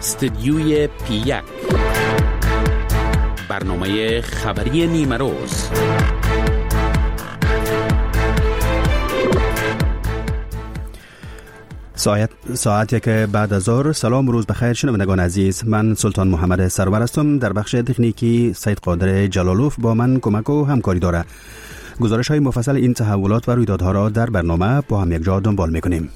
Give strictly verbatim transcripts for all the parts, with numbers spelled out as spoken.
استدیوی پی یک، برنامه خبری نیمه روز. ساعت ساعتی که بعد از ظهر. سلام و روز بخیر شنوندگان عزیز، من سلطان محمد سرور هستم. در بخش تکنیکی سید قادر جلالوف با من کمک و همکاری داره. گزارش های مفصل این تحولات و رویدادها را در برنامه با هم یک جا دنبال میکنیم.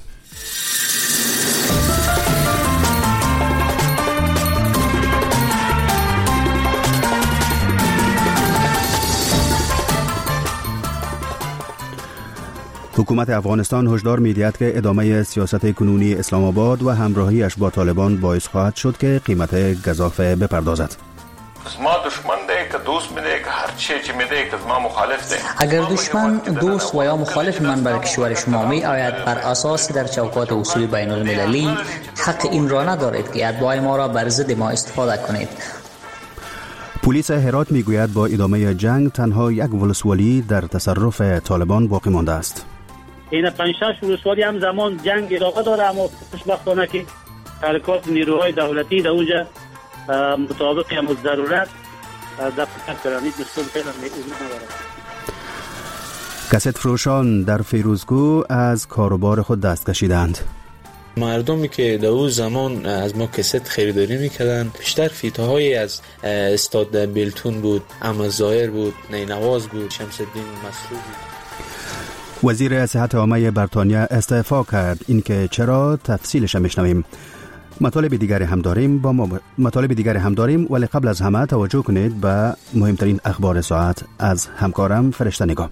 حکومت افغانستان هشدار می‌دهد که ادامه سیاست کنونی اسلام آباد و همراهیش با طالبان باعث خواهد شد که قیمت گزافه بپردازد. ما دشمن ده که دوست میده که هر چی چی میده که ما مخالف ده. اگر دشمن دوست و یا مخالف من بر کشور شما می آید، بر اساس در چوکات اصول بین المللی حق این را ندارید که ادعای ما را بر ضد ما استفاده کنید. پلیس هرات میگوید با ادامه جنگ تنها یک ولسوالی در تصرف طالبان باقی مانده است. این پنج شش ولسوالی هم زمان جنگ ادامه داره، اما خوشبختانه که حرکات نیروهای دولتی در اونجا مطابق هم ضرورت دفع کردن. این مشکل خیلی نداره. کست فروشان در فیروزکو از کاروبار خود دست کشیدند. مردمی که در اون زمان از ما کست خریداری میکردن بیشتر فیتاهای از استاد بیلتون بود، احمد ظاهر بود، نینواز بود، شمس الدین مسعود بود. وزیر صحت عامه بریتانیا استعفا کرد. این که چرا تفصیلش میشنویم. مطالب دیگری هم داریم با ما مطالب دیگری هم داریم ولی قبل از همه توجه کنید به مهمترین اخبار ساعت از همکارم فرشته نگاه.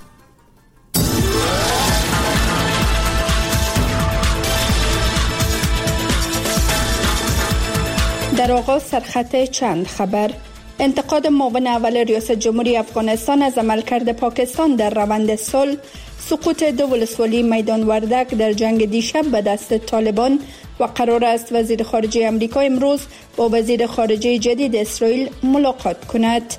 در آغاز سرخط چند خبر. انتقاد معاون اول ریاست جمهوری افغانستان از عملکرد پاکستان در روند صلح، سقوط دو ولسوالی میدان وردک در جنگ دیشب به دست طالبان و قرار است وزیر خارجه امریکا امروز با وزیر خارجه جدید اسرائیل ملاقات کند.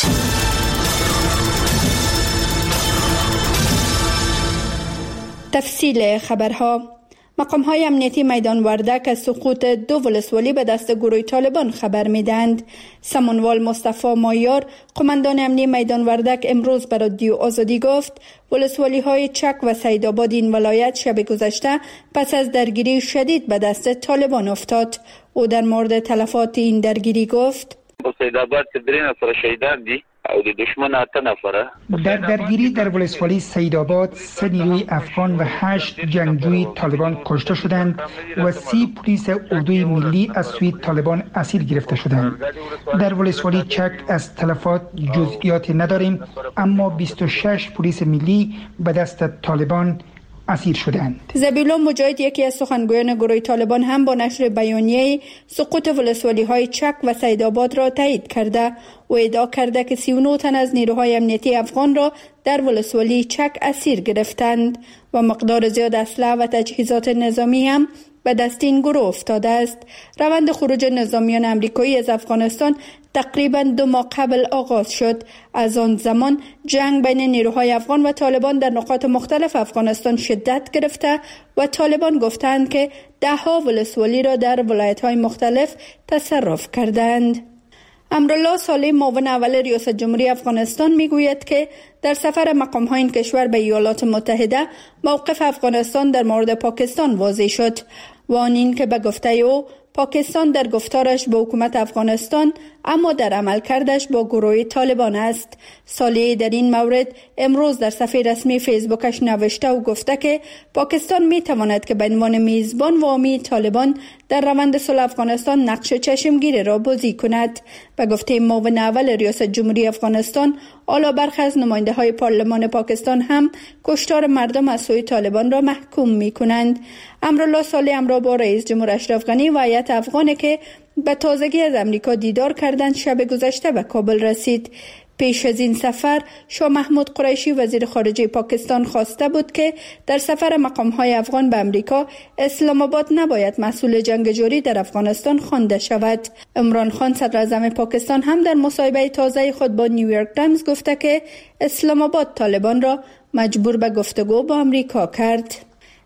تفصیل خبرها. مقام‌های امنیتی میدان وردک از سقوط دو ولسوالی به دست گروه طالبان خبر می‌دهند. سمنوال مصطفی مایار، قماندان امنی میدان وردک، امروز به رادیو آزادی گفت ولسوالی‌های چک و سیدآباد این ولایت شب گذشته پس از درگیری شدید به دست طالبان افتاد. او در مورد تلفات این درگیری گفت: سیدآباد که درین نفر شهیدان دی او د دشمن اته نفره. در درگیری در ولسوالی سیدآباد سه نیروی افغان و هشت جنگجوی طالبان کشته شدند و سی پلیس اردوی ملی از سوی طالبان اسیر گرفته شدند. در ولسوالی چک از تلفات جزئیات نداریم، اما بیست و شش پلیس ملی به دست طالبان اسیر شدند. زبیلا مجاهد، یکی از سخنگویان گروه طالبان، هم با نشر بیانیه سقوط ولسوالی‌های چک و سیدآباد را تایید کرده و ادعا کرده که سی و نه تن از نیروهای امنیتی افغان را در ولسوالی چک اسیر گرفتند و مقدار زیاد اسلحه و تجهیزات نظامی هم به دست این گروه افتاده است. روند خروج نظامیان امریکایی از افغانستان تقریباً دو ماه قبل آغاز شد. از آن زمان جنگ بین نیروهای افغان و طالبان در نقاط مختلف افغانستان شدت گرفته و طالبان گفتند که ده ها ولسوالی را در ولایت‌های مختلف تصرف کردند. امرالله صالح، معاون اول ریاست جمهوری افغانستان، میگوید که در سفر مقام‌های این کشور به ایالات متحده موقف افغانستان در مورد پاکستان واضح شد و آن این که به گفته او پاکستان در گفتارش با حکومت افغانستان اما در عملکردش با گروه طالبان است. صالح در این مورد امروز در صفحه رسمی فیسبوکش نوشته و گفته که پاکستان می تواند که به عنوان میزبان و حامی طالبان در روند صلح افغانستان نقش چشمگیر را بازی کند. به گفته معاون اول ریاست جمهوری افغانستان، اعلی برخی از نماینده های پارلمان پاکستان هم کشتار مردم از سوی طالبان را محکوم می کنند. امرالله صالح امروز با رئیس جمهور اشرف غنی و هیئت افغانی که به تازگی از امریکا دیدار کردند شب گذشته به کابل رسید. پیش از این سفر شاه محمود قریشی وزیر خارجه پاکستان خواسته بود که در سفر مقام‌های افغان به امریکا اسلام آباد نباید مسئول جنگ جاری در افغانستان خوانده شود. عمران خان صدر اعظم پاکستان هم در مصاحبه تازه خود با نیویورک تایمز گفته که اسلام آباد طالبان را مجبور به گفتگو با امریکا کرد.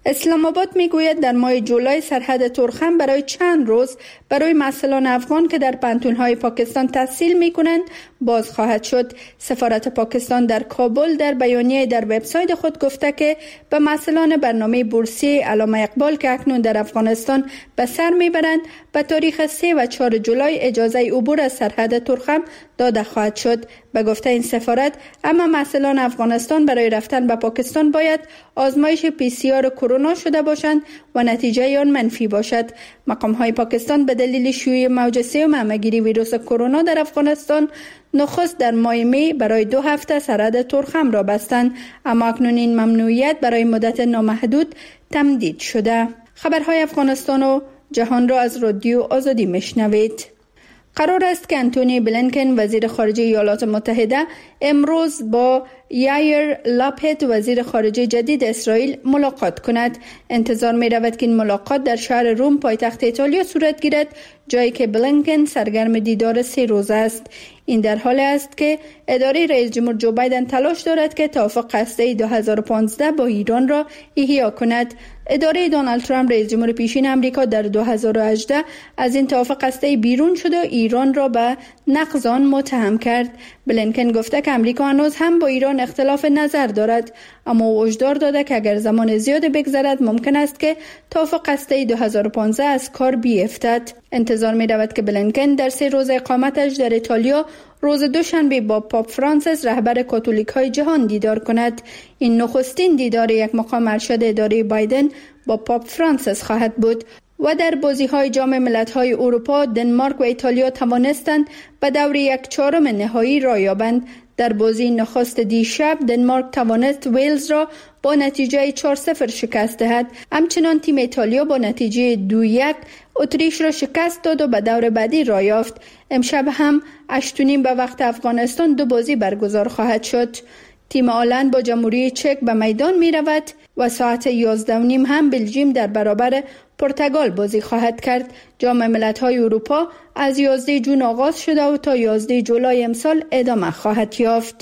اسلام آباد میگوید در ماه جولای سرحد تورخم برای چند روز برای مسئولان افغان که در پانتون‌های پاکستان تحصیل می‌کنند باز خواهد شد. سفارت پاکستان در کابل در بیانیه در وبسایت خود گفته که به مسئولان برنامه بورسیه علامه اقبال که اکنون در افغانستان به سر میبرند به تاریخ سه و چهار جولای اجازه عبور از سرحد تورخم داده خواهد شد. به گفته این سفارت، اما مسئولان افغانستان برای رفتن به پاکستان باید آزمایش پی سی آر کرونا شده باشند و نتیجه آن منفی باشد. مقام‌های پاکستان به دلیل شیوع موج سوم همه‌گیری ویروس کرونا در افغانستان نخست در ماه می برای دو هفته سرحد تورخم را بستند، اما اکنون این ممنوعیت برای مدت نامحدود تمدید شده. خبرهای افغانستان و جهان را از رادیو آزادی میشنوید. قرار است که انتونی بلینکن وزیر خارجه ایالات متحده امروز با یایر لاپید وزیر خارجه جدید اسرائیل ملاقات کند. انتظار می رود که این ملاقات در شهر روم پایتخت ایتالیا صورت گیرد، جایی که بلینکن سرگرم دیدار سه روزه است. این در حال است که اداره رئیس جمهور جو بایدن تلاش دارد که توافق هسته‌ای دو هزار و پانزده با ایران را احیا کند. اداره دونالد ترامپ رئیس جمهور پیشین آمریکا در دو هزار و هجده از این توافق هسته‌ای بیرون شد و ایران را به نقض آن متهم کرد. بلینکن گفته که آمریکا هنوز هم با ایران اختلاف نظر دارد، اما او هشدار داده که اگر زمان زیاد بگذرد ممکن است که توافق هسته‌ای دو هزار و پانزده از کار بیفتد. انتظار می رود که بلینکن در سه روز اقامتش در ایتالیا روز دوشنبه با پاپ فرانسیس رهبر کاتولیک های جهان دیدار کند. این نخستین دیدار یک مقام ارشد اداره بایدن با پاپ فرانسیس خواهد بود. و در بازی‌های جام ملت‌های اروپا دنمارک و ایتالیا توانستند به دور یک چهارم نهایی راه یابند. در بازی نخست دیشب دنمارک توانست ویلز را با نتیجه چهار صفر شکست دهد. همچنان تیم ایتالیا با نتیجه دو یک اتریش را شکست داد و به دور بعدی راه یافت. امشب هم هشت و نیم به وقت افغانستان دو بازی برگزار خواهد شد. تیم آلند با جمهوری چک به میدان می رود و ساعت یازده و نیم هم بلژیم در برابر پرتغال بازی خواهد کرد. جام ملت‌های اروپا از یازده جون آغاز شده و تا یازده جولای امسال ادامه خواهد یافت.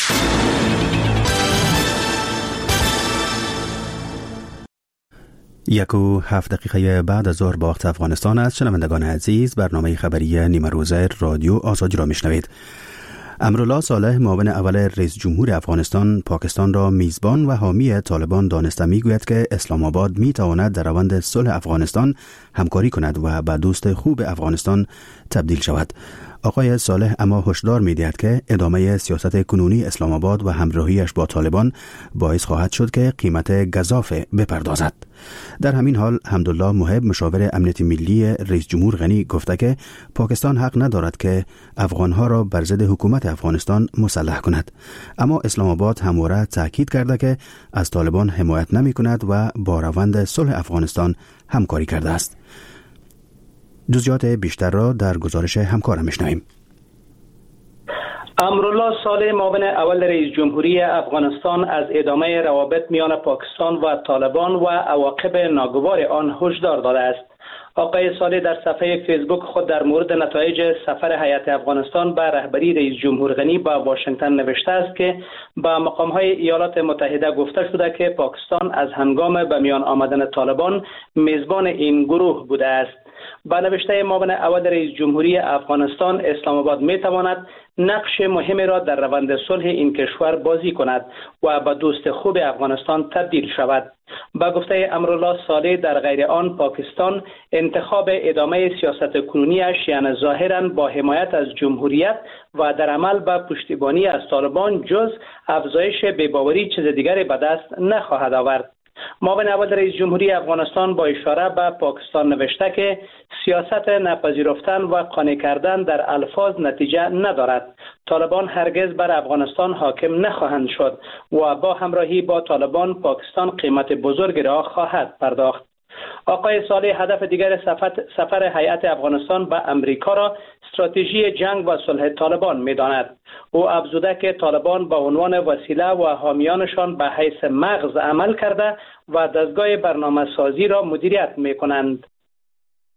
یک و هفت دقیقه بعد از ظهر با وقت افغانستان است. شنوندگان عزیز، برنامه خبری نیمه روزه رادیو آزادی را میشنوید. امرالله صالح معاون اول رئیس جمهور افغانستان پاکستان را میزبان و حامی طالبان دانسته میگوید که اسلام آباد میتواند در روند صلح افغانستان همکاری کند و به دوست خوب افغانستان تبدیل شود. آقای صالح اما هشدار می‌دهد که ادامه سیاست کنونی اسلام آباد و همراهیش با طالبان باعث خواهد شد که قیمت گزاف بپردازد. در همین حال حمدالله محب مشاور امنیت ملی رئیس جمهور غنی گفته که پاکستان حق ندارد که افغانها را بر ضد حکومت افغانستان مسلح کند، اما اسلام آباد همواره تاکید کرده که از طالبان حمایت نمی کند و با روند صلح افغانستان همکاری کرده است. جزئیات بیشتر را در گزارش همکارم میشنویم. امرالله صالح معاون اول رئیس جمهوری افغانستان از ادامه روابط میان پاکستان و طالبان و عواقب ناگوار آن هشدار داده است. آقای صالح در صفحه فیسبوک خود در مورد نتایج سفر هیئت افغانستان به رهبری رئیس جمهور غنی به واشنگتن نوشته است که به مقام‌های ایالات متحده گفته شده که پاکستان از هنگام به میان آمدن طالبان میزبان این گروه بوده است. با نوشته معاون اول رئیس جمهوری افغانستان، اسلام آباد می تواند نقش مهمی را در روند صلح این کشور بازی کند و به دوست خوب افغانستان تبدیل شود. با گفته امرالله صالح، در غیر آن پاکستان انتخاب ادامه سیاست کنونیش یعنی ظاهراً با حمایت از جمهوریت و در عمل با پشتیبانی از طالبان جز افزایش بی‌باوری چیز دیگری به دست نخواهد آورد. معاون اول رئیس جمهوری افغانستان با اشاره به پاکستان نوشته که سیاست نپذیرفتن و قانع کردن در الفاظ نتیجه ندارد. طالبان هرگز بر افغانستان حاکم نخواهند شد و با همراهی با طالبان پاکستان قیمت بزرگی را خواهد پرداخت. آقای صالح هدف دیگر سفر هیئت افغانستان به امریکا را استراتژی جنگ و صلح طالبان می‌داند. او افزوده که طالبان به عنوان وسیله و حامیانشان به حیث مغز عمل کرده و دستگاه برنامه‌سازی را مدیریت می‌کنند.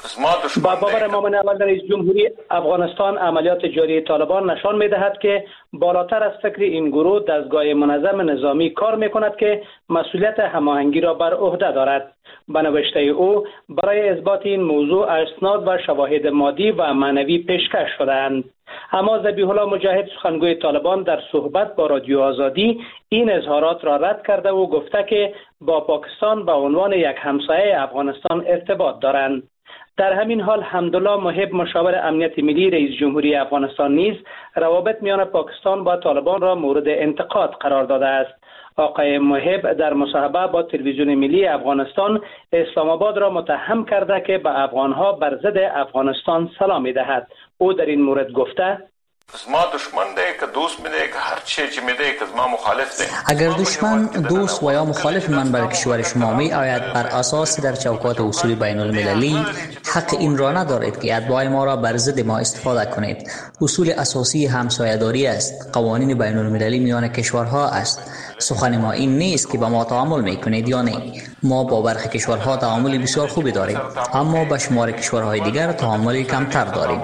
با باور مامن اول رئیس جمهوری افغانستان، عملیات جاری طالبان نشان می‌دهد که بالاتر از فکر این گروه دستگاه منظم نظامی کار می‌کند که مسئولیت هماهنگی را بر عهده دارد. به نوشته او برای اثبات این موضوع اسناد و شواهد مادی و معنوی پیشکش شده‌اند. اما ذبیح الله مجاهد، سخنگوی طالبان، در صحبت با رادیو آزادی این اظهارات را رد کرده و گفته که با پاکستان به عنوان یک همسایه افغانستان ارتباط دارند. در همین حال حمدالله محب، مشاور امنیت ملی رئیس جمهوری افغانستان، نیز روابط میان پاکستان با طالبان را مورد انتقاد قرار داده است. آقای محب در مصاحبه با تلویزیون ملی افغانستان اسلام آباد را متهم کرده که به افغانها بر ضد افغانستان سلام می‌دهد. او در این مورد گفته: ما دشمن ده که دوست میده که هر چی چی میده که ما مخالف ده. اگر دشمن دوست و یا مخالف من بر کشور شما می آید، بر اساس در چوکات اصول بین المللی حق این را ندارید که اتباع ما را بر ضد ما استفاده کنید. اصول اساسی همسایه‌داری است، قوانین بین المللی میان کشورها است. سخن ما این نیست که با ما تعامل میکنید یا نه. ما با برخی کشورها تعامل بسیار خوبی داریم، اما با شمار کشورهای دیگر تعامل کمتر داریم.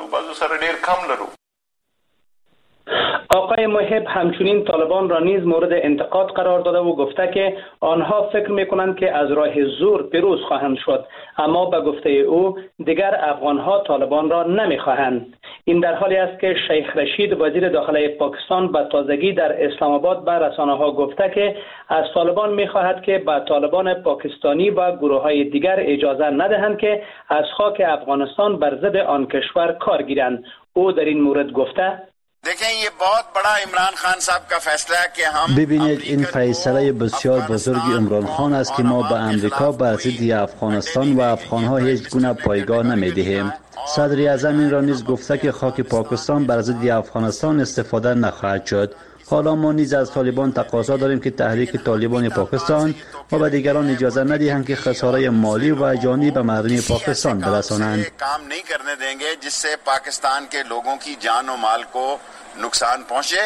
آقای محب همچنین طالبان را نیز مورد انتقاد قرار داده و گفته که آنها فکر میکنند که از راه زور پیروز خواهند شد، اما به گفته او دیگر افغانها طالبان را نمیخواهند. این در حالی است که شیخ رشید، وزیر داخلی پاکستان، به تازگی در اسلام آباد به رسانه‌ها گفته که از طالبان میخواهد که به طالبان پاکستانی و گروه‌های دیگر اجازه ندهند که از خاک افغانستان بر ضد آن کشور کار گیرند. او در این مورد گفته: ببینید، این فیصله بسیار بزرگ عمران خان است که ما به امریکا بر ضد افغانستان و افغانها هیچ گونه پایگاه نمیدهیم. صدر اعظم این را نیز گفته که خاک پاکستان بر ضد افغانستان استفاده نخواهد شد. حالا ما نیز از طالبان تقاضا داریم که تحریک طالبان پاکستان و به دیگران اجازه ندهند که خساره مالی و جانی به مردم پاکستان برسانند. کام نہیں کرنے دیں گے جس سے پاکستان کے لوگوں کی جان و مال کو نقصان پہنچے.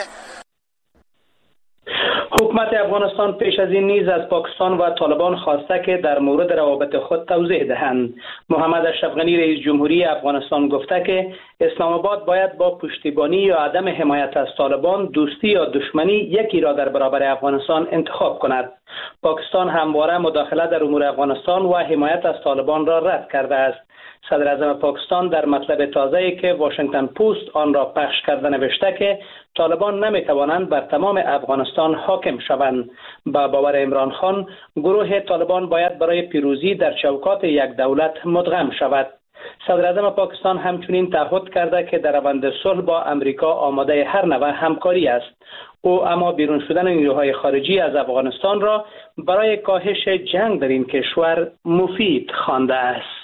حکومت افغانستان پیش از این نیز از پاکستان و طالبان خواسته که در مورد روابط خود توضیح دهند. محمد اشرف غنی، رئیس جمهوری افغانستان، گفته که اسلام آباد باید با پشتیبانی یا عدم حمایت از طالبان، دوستی یا دشمنی یکی را در برابر افغانستان انتخاب کند. پاکستان همواره مداخله در امور افغانستان و حمایت از طالبان را رد کرده است. صدر اعظم پاکستان در مطلب تازه‌ای که واشنگتن پست آن را پخش کرده نوشته که طالبان نمی‌توانند بر تمام افغانستان حاکم شوند. با باور عمران خان، گروه طالبان باید برای پیروزی در چوکات یک دولت مدغم شود. صدر اعظم پاکستان همچنین تعهد کرده که در روند صلح با امریکا آماده هر نوع همکاری است. او اما بیرون شدن نیروهای خارجی از افغانستان را برای کاهش جنگ در این کشور مفید خوانده است.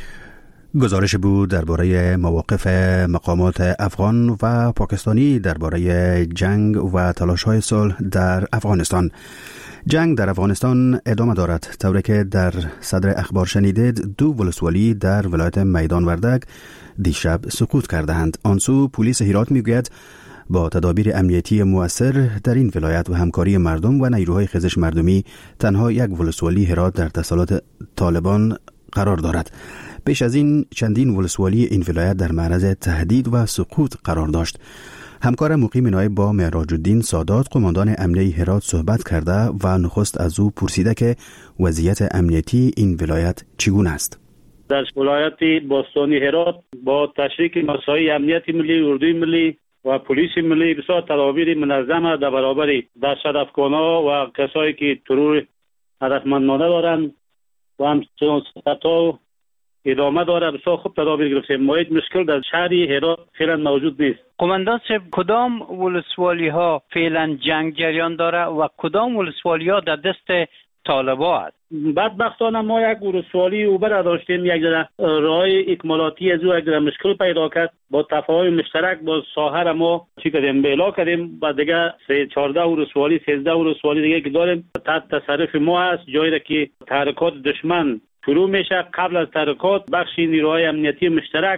گزارش بود درباره مواقف مقامات افغان و پاکستانی درباره جنگ و تلاش‌های صلح در افغانستان. جنگ در افغانستان ادامه دارد، طوری که در صدر اخبار شنیدید دو ولسوالی در ولایت میدان وردک دیشب سقوط کردند. آنسو پلیس هرات میگوید با تدابیر امنیتی مؤثر در این ولایت و همکاری مردم و نیروهای خیزش مردمی تنها یک ولسوالی هرات در تسلط طالبان قرار دارد. پیش از این چندین ولسوالی این ولایت در معرض تهدید و سقوط قرار داشت. همکار مقیم نایب با معراج الدین سادات، قماندان امنیه هرات، صحبت کرده و نخست از او پرسیده که وضعیت امنیتی این ولایت چگونه است. در ولایت باستانی هرات با تشریک مسائل امنیتی ملی، اردوی ملی و پلیس ملی بسیار تدابیر منظمه در برابر دهشت افغان‌ها و کسایی که ترور هدفمندانه دارند و همچنین سطح ادامه داره. بسیار خوب تدابیر گرفتیم. ما هیچ مشکل در شهر هرات فعلا موجود نیست. قماندان صاحب، کدام ولسوالی ها فعلا جنگ جریان داره و کدام ولسوالی ها در دست طالبا است؟ بدبختانه ما یک ولسوالی اوبر داشتیم، یک راه اکمالاتی از او یک مشکل پیدا کرد. با تفاهم مشترک با ساحر ما چی کردیم؟ بلا کردیم. بعد دیگه سه چهارده ولسوالی سیزده ولسوالی دیگه که داریم تحت تصرف ما است. جایی که تحرکات دشمن شروع میشه، قبل از تحرکات بخشی نیروهای امنیتی مشترک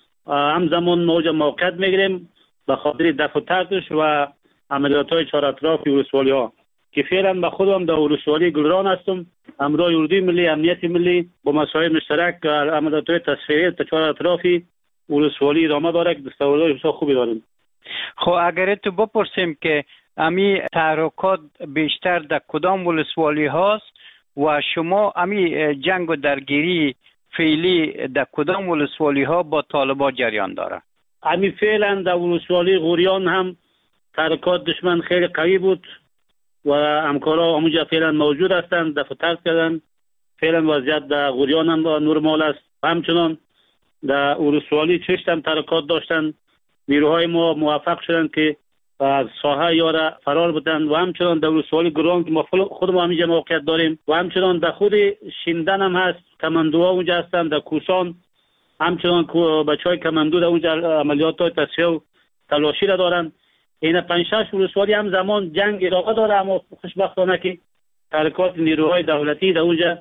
همزمان موج موقعیت میگیریم به خاطر دفع و طردش و عملیات های چهار اطراف ولسوالی ها. که فعلا به خودم در ولسوالی گلران هستم، همراه اردوی ملی، امنیت ملی با مسائل مشترک عملیات‌های تصفیه تا چهار اطرافی ولسوالی ادامه داره که دستاوردهای بسیار خوبی داریم. خب اگر تو بپرسیم که امی تحرکات بیشتر در کدام ولسوالی هاست و شما امی جنگ و درگیری فعلی در کدام ولسوالی ها با طالبان جریان داره؟ امی فعلا در ولسوالی غوریان هم تحرکات دشمن خیلی قوی بود و همکارا همونجا فعلا موجود هستند، دفع ترک کردن. فعلا وضعیت در غوریان هم نرمال است. همچنان در ولسوالی چشت هم تحرکات داشتن، نیروهای ما موفق شدن که از ساحه یاره فرار بودن و همچنان در ولسوالی گلران که ما خود ما همینجا موقعیت داریم و همچنان در خود شیندن هم هست، کماندوها اونجا هستن. در کوسان همچنان بچهای کماندو در اونجا عملیات های تصفیه و تلاشی را دارن. این پنج شش ولسوالی هم زمان جنگ ادامه داره، اما خوشبختانه که تحرکات نیروهای دولتی در اونجا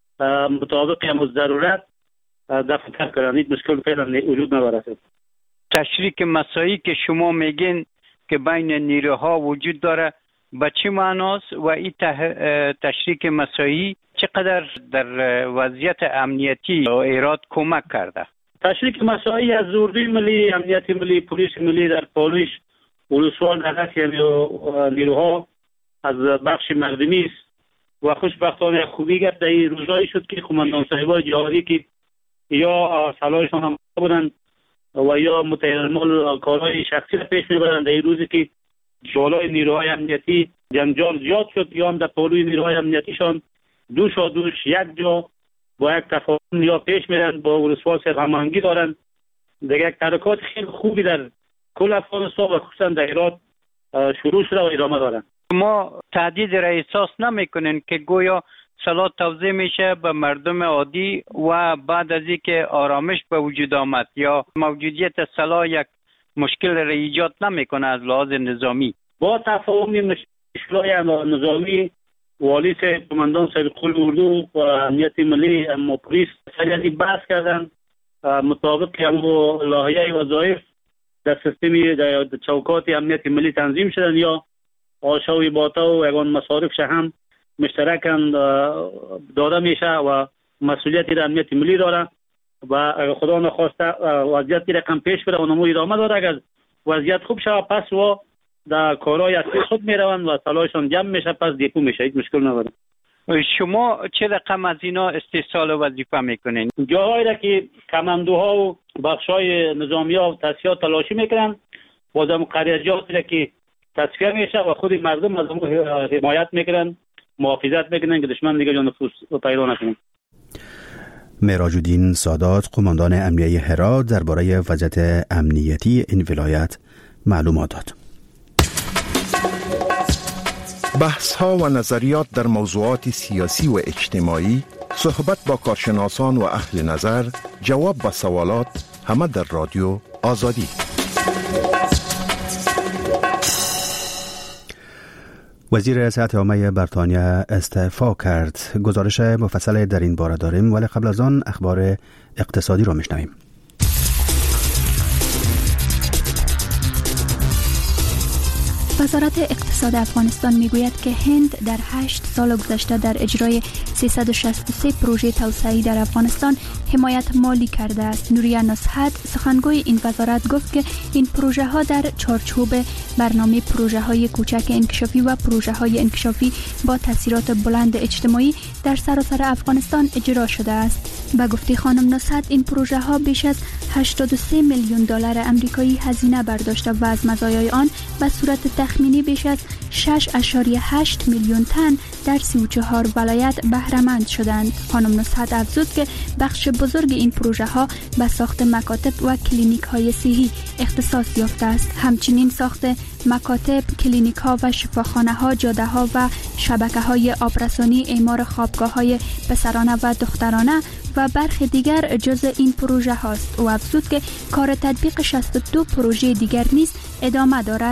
مطابق هم ضرورت دفع کردن، هیچ مشکل فعلا وجود نداره. تشریک مساعی که شما میگین که بین نیروها وجود داره به چه معناست و این تشریک مساعی چقدر در وضعیت امنیتی ایراد کمک کرده؟ تشریک مساعی از اردوی ملی، امنیت ملی، پلیس ملی در پالیش ولسوال در دست نیروها از بخش مردمی است و خوشبختانه خوبی گفت در این روزایی شد که قماندان صاحبای جهادی که یا سلاحشان هم بودند و یا متعلمال کارهای شخصی را پیش میبرند، در این روزی که بالای نیروهای امنیتی جنجال زیاد شد یا هم در پالوی نیروهای امنیتیشان دوش و دوش یک جا با یک تفاهم یا پیش میرند، با ولسوال هماهنگی دارند. دیگه یک تحرکات خیلی خوبی در کل افغانستان و خصوصا در هرات شروع شده و ادامه دارند. ما تهدید را احساس نمیکنین که گویا سلاح توزیع میشه به مردم عادی و بعد از اینکه آرامش به وجود آمد یا موجودیت سلاح یک مشکل را ایجاد نمیکنه از لحاظ نظامی؟ با تفاهم مشکلات نظامی والی صاحب، قماندان صاحب قل اردو و امنیت ملی و پلیس سریعی بحث کردن مطابق همو لایحه وظایف در سیستمی در چوکات امنیت ملی تنظیم شدن یا آشاوی باتا و یگان مصارف هم مشترکاً داده میشه و مسئولیتی در امنیت ملی داره و خدا نخواسته وضعیتی رقم پیش بره و نمو ادامه داره. اگر وضعیت خوب شود پس و در کارهای اصلی خود میروند و سلاحشان جمع میشه، پس دیپو میشه، هیچ مشکل نداره. شما چه رقم از اینا استحصال وظیفه میکنین؟ جاهایی را که کماندوها و بخشای نظامی ها و تصفیه تلاشی میکنن و در قریجاتی را که تصفیه میشه و خود مردم از حمایت میکنن، محافظت میکنن که دشمن دیگه جان نفوس پیدا نکنه. معراج الدین سادات، قماندان امنیه هرات، درباره وضعیت امنیتی این ولایت معلومات داد. بحث ها و نظریات در موضوعات سیاسی و اجتماعی، صحبت با کارشناسان و اهل نظر، جواب به سوالات، همه در رادیو آزادی. وزیر صحت عامه بریتانیا استعفا کرد. گزارش مفصل در این باره داریم، ولی قبل از آن اخبار اقتصادی را میشنویم. وزارت اقتصاد افغانستان میگوید که هند در هشت سال گذشته در اجرای سیصد و شصت و سه پروژه توسعه‌ای در افغانستان حمایت مالی کرده است. نوریا نصحت، سخنگوی این وزارت، گفت که این پروژه ها در چارچوب برنامه پروژه های کوچک انکشافی و پروژه های انکشافی با تاثیرات بلند اجتماعی در سراسر افغانستان اجرا شده است. به گفته خانم نصحت، این پروژه ها بیش از هشتاد و سه میلیون دلار آمریکایی هزینه برداشته و از مزایای آن به صورت تخمینی بیش از شش و هشت میلیون تن در سی و چهار ولایت بهره مند شدند. خانم نصحت افزود که بخش بزرگ این پروژه ها به ساخت مکاتب و کلینیک های صحی اختصاص یافته است. همچنین ساخت مکاتب، کلینیک ها و شفاخانه ها، جاده ها و شبکه های آبرسانی، اعمار خوابگاه های پسرانه و دخترانه و برخی دیگر جزء این پروژه هاست. او افزود که کار تطبیق شصت و دو پروژه دیگر نیز ادامه دارد.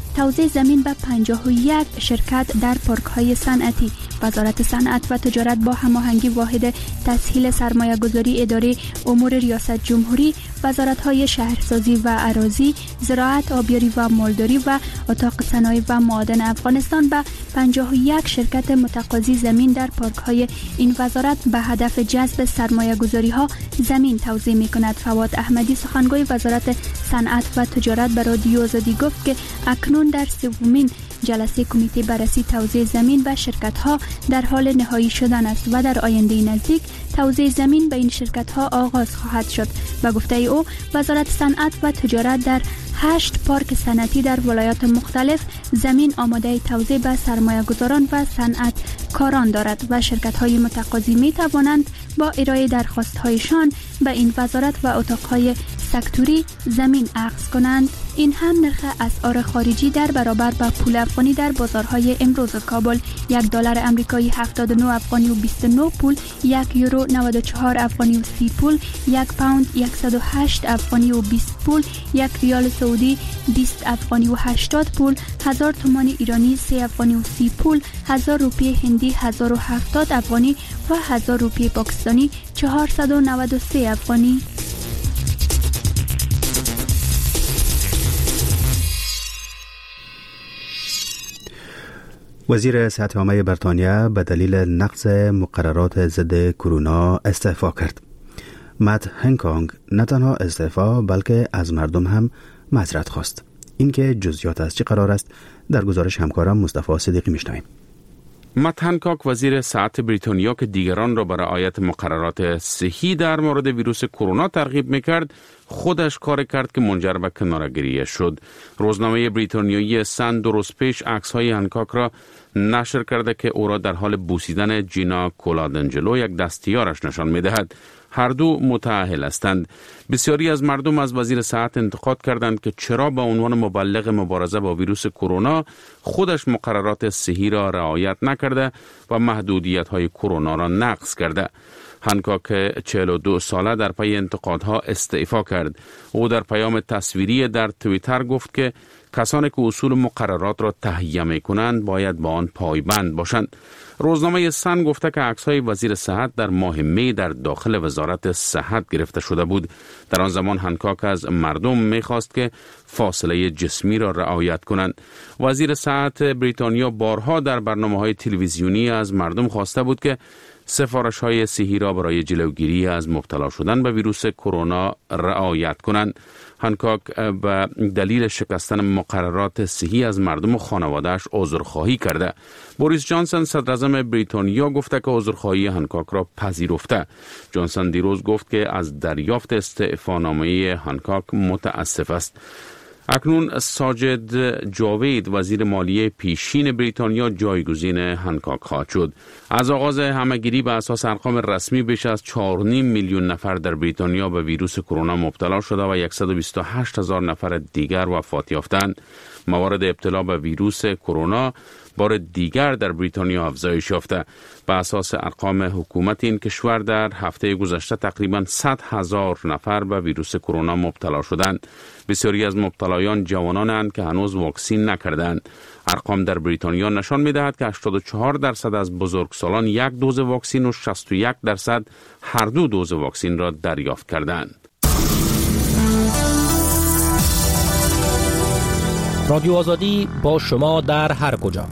توزیع زمین به پنجاه و یک شرکت در پارک های صنعتی. وزارت صنعت و تجارت با هماهنگی واحد تسهیل سرمایه گذاری اداره امور ریاست جمهوری، وزارت های شهرسازی و اراضی، زراعت، آبیاری و مالداری و اتاق صنایع و معادن افغانستان به پنجاه و یک شرکت متقاضی زمین در پارک های این وزارت به هدف جذب سرمایه گذاری ها زمین توزیع می کند. فواد احمدی سخنگوی وزارت صنعت و تجارت به رادیو آزادی گفت که اکنون در سومین جلسه کمیته بررسی توزیع زمین به شرکت ها در حال نهایی شدن است و در آینده نزدیک توزیع زمین به این شرکت ها آغاز خواهد شد. به گفته او، وزارت صنعت و تجارت در هشت پارک صنعتی در ولایات مختلف زمین آماده توزیع به سرمایه گذاران و صنعت کاران دارد و شرکت های متقاضی می توانند با ارائه درخواست هایشان به این وزارت و اتاق های سکتوری زمین اخذ کنند. این هم نرخ اسعار خارجی در برابر با پول افغانی در بازارهای امروز کابل: یک دلار امریکایی هفتاد و نه افغانی و بیست و نه پول، یک یورو نود و چهار افغانی و سی پول، یک پوند صد و هشت افغانی و بیست پول، یک ریال سعودی بیست افغانی و هشتاد پول، هزار تومان ایرانی سه افغانی و سی پول، هزار روپیه هندی هزار و هفتاد افغانی و هزار روپیه پاکستانی چهارصد و نود و سه افغانی. وزیر صحت عامه بریتانیا به دلیل نقض مقررات ضد کرونا استعفا کرد. مت هنکانگ نه تنها استعفا بلکه از مردم هم معذرت خواست. اینکه جزئیات از چه قرار است در گزارش همکارم مصطفی صدیقی میشنویم. مت هنکاک وزیر صحت بریتانیا که دیگران را برای رعایت مقررات صحی در مورد ویروس کرونا ترغیب میکرد، خودش کار کرد که منجر به کناره‌گیری شد. روزنامه بریتانیایی سن دو روز پیش عکس‌های هنکاک را نشر کرده که او را در حال بوسیدن جینا کولادنجلو، یک دستیارش، نشان می‌دهد. هر دو متأهل هستند. بسیاری از مردم از وزیر صحت انتقاد کردند که چرا به عنوان مبلغ مبارزه با ویروس کرونا خودش مقررات صحی را رعایت نکرده و محدودیت‌های کرونا را نقض کرده. هنکاک چهل و دو ساله در پی انتقادها استعفا کرد. او در پیام تصویری در توییتر گفت که کسانی که اصول مقررات را تهیه می‌کنند باید با آن پایبند باشند. روزنامه سن گفته که عکس‌های وزیر صحت در ماه می در داخل وزارت صحت گرفته شده بود. در آن زمان هنکاک از مردم می‌خواست که فاصله جسمی را رعایت کنند. وزیر صحت بریتانیا بارها در برنامه‌های تلویزیونی از مردم خواسته بود که سفارش‌های صحی را برای جلوگیری از مبتلا شدن به ویروس کرونا رعایت کنند. هنکاک به دلیل شکستن مقررات صحی از مردم و خانواده‌اش عذرخواهی کرده. بوریس جانسون صدر اعظم بریتانیا گفته که عذرخواهی هنکاک را پذیرفته. جانسون دیروز گفت که از دریافت استعفانامه هنکاک متاسف است. اکنون ساجد جاوید وزیر مالیه پیشین بریتانیا جایگزین هنکاک خواهد شد. از آغاز همه‌گیری به اساس ارقام رسمی بیش از چهار و نیم میلیون نفر در بریتانیا به ویروس کرونا مبتلا شده و صد و بیست و هشت هزار نفر دیگر وفات یافتند. موارد ابتلا به ویروس کرونا بار دیگر در بریتانیا افزایش یافته. به اساس ارقام حکومت این کشور در هفته گذشته تقریباً صد هزار نفر به ویروس کرونا مبتلا شدند. بسیاری از مبتلایان جوانانند که هنوز واکسین نکردند. ارقام در بریتانیا نشان می‌دهد که هشتاد و چهار درصد از بزرگسالان یک دوز واکسین و شصت و یک درصد هر دو دوز واکسین را دریافت کردند. رادیو آزادی با شما در هر کجا.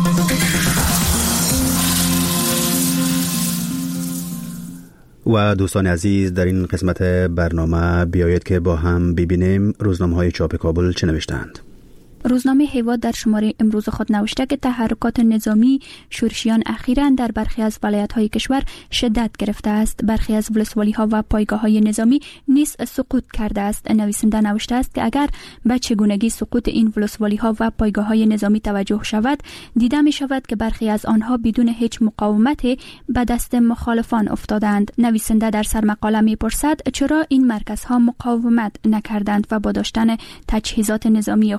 و دوستان عزیز، در این قسمت برنامه بیایید که با هم ببینیم روزنامه‌های چاپ کابل چه نوشتند. روزنامه هیواد در شماره امروز خود نوشته که تحرکات نظامی شورشیان اخیراً در برخی از ولایت‌های کشور شدت گرفته است. برخی از ولسوالی‌ها و پایگاه‌های نظامی نیز سقوط کرده است. نویسنده نوشته است که اگر به چگونگی سقوط این ولسوالی‌ها و پایگاه‌های نظامی توجه شود، دیده می‌شود که برخی از آنها بدون هیچ مقاومت به دست مخالفان افتادند. نویسنده در سرمقاله می‌پرسد چرا این مرکزها مقاومت نکردند و با داشتن تجهیزات نظامی خوب و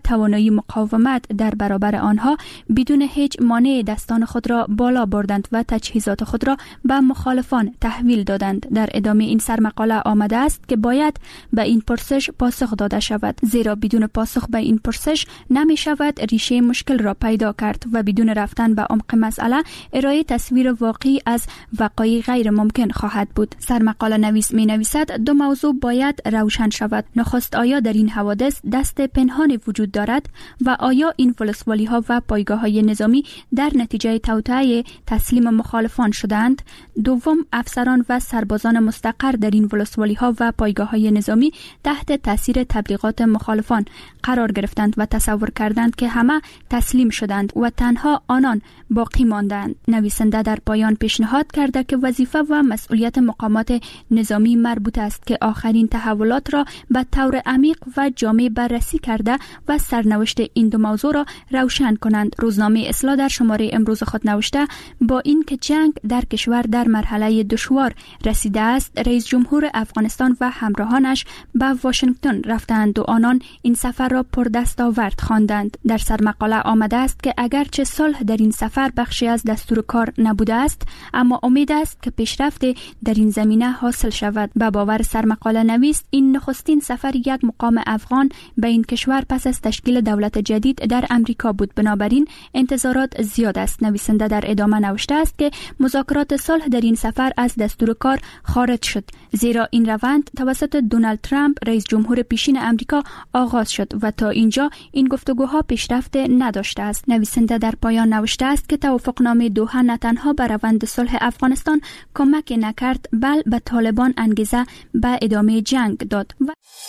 توانایی مقاومت در برابر آنها بدون هیچ مانع دستان خود را بالا بردند و تجهیزات خود را به مخالفان تحویل دادند. در ادامه این سرمقاله آمده است که باید به این پرسش پاسخ داده شود، زیرا بدون پاسخ به این پرسش نمی شود ریشه مشکل را پیدا کرد و بدون رفتن به عمق مسئله ارائه تصویر واقعی از وقایع غیر ممکن خواهد بود. سرمقاله نویس می نویسد دو موضوع باید روشن شود. نخست، آیا در این حوادث دست پنهان وجود دارد و آیا این ولسوالی ها و پایگاه های نظامی در نتیجه توطئه تسلیم مخالفان شدند؟ دوم، افسران و سربازان مستقر در این ولسوالی ها و پایگاه های نظامی تحت تاثیر تبلیغات مخالفان قرار گرفتند و تصور کردند که همه تسلیم شدند و تنها آنان باقی ماندند. نویسنده در پایان پیشنهاد کرده که وظیفه و مسئولیت مقامات نظامی مربوط است که آخرین تحولات را به طور عمیق و جامع بررسی کرده و سرنوشت این دو موضوع را روشن کنند. روزنامه اصلاح در شماره امروز خود نوشته با این که جنگ در کشور در مرحله دشوار رسیده است، رئیس جمهور افغانستان و همراهانش به واشنگتن رفتند و آنان این سفر را پردستاورد خواندند. در سرمقاله آمده است که اگرچه صلح در این سفر بخشی از دستور کار نبوده است، اما امید است که پیشرفت در این زمینه حاصل شود. به باور سرمقاله نویس این نخستین سفر یک مقام افغان به این کشور پس از تشکیل دولت جدید در امریکا بود، بنابراین انتظارات زیاد است. نویسنده در ادامه نوشته است که مذاکرات صلح در این سفر از دستور کار خارج شد، زیرا این روند توسط دونالد ترامپ رئیس جمهور پیشین امریکا آغاز شد و تا اینجا این گفتگوها پیشرفت نداشته است. نویسنده در پایان نوشته است که توافقنامه دوحه نه تنها به روند صلح افغانستان کمک نکرد، بل به طالبان انگیزه به ادامه جنگ داد. و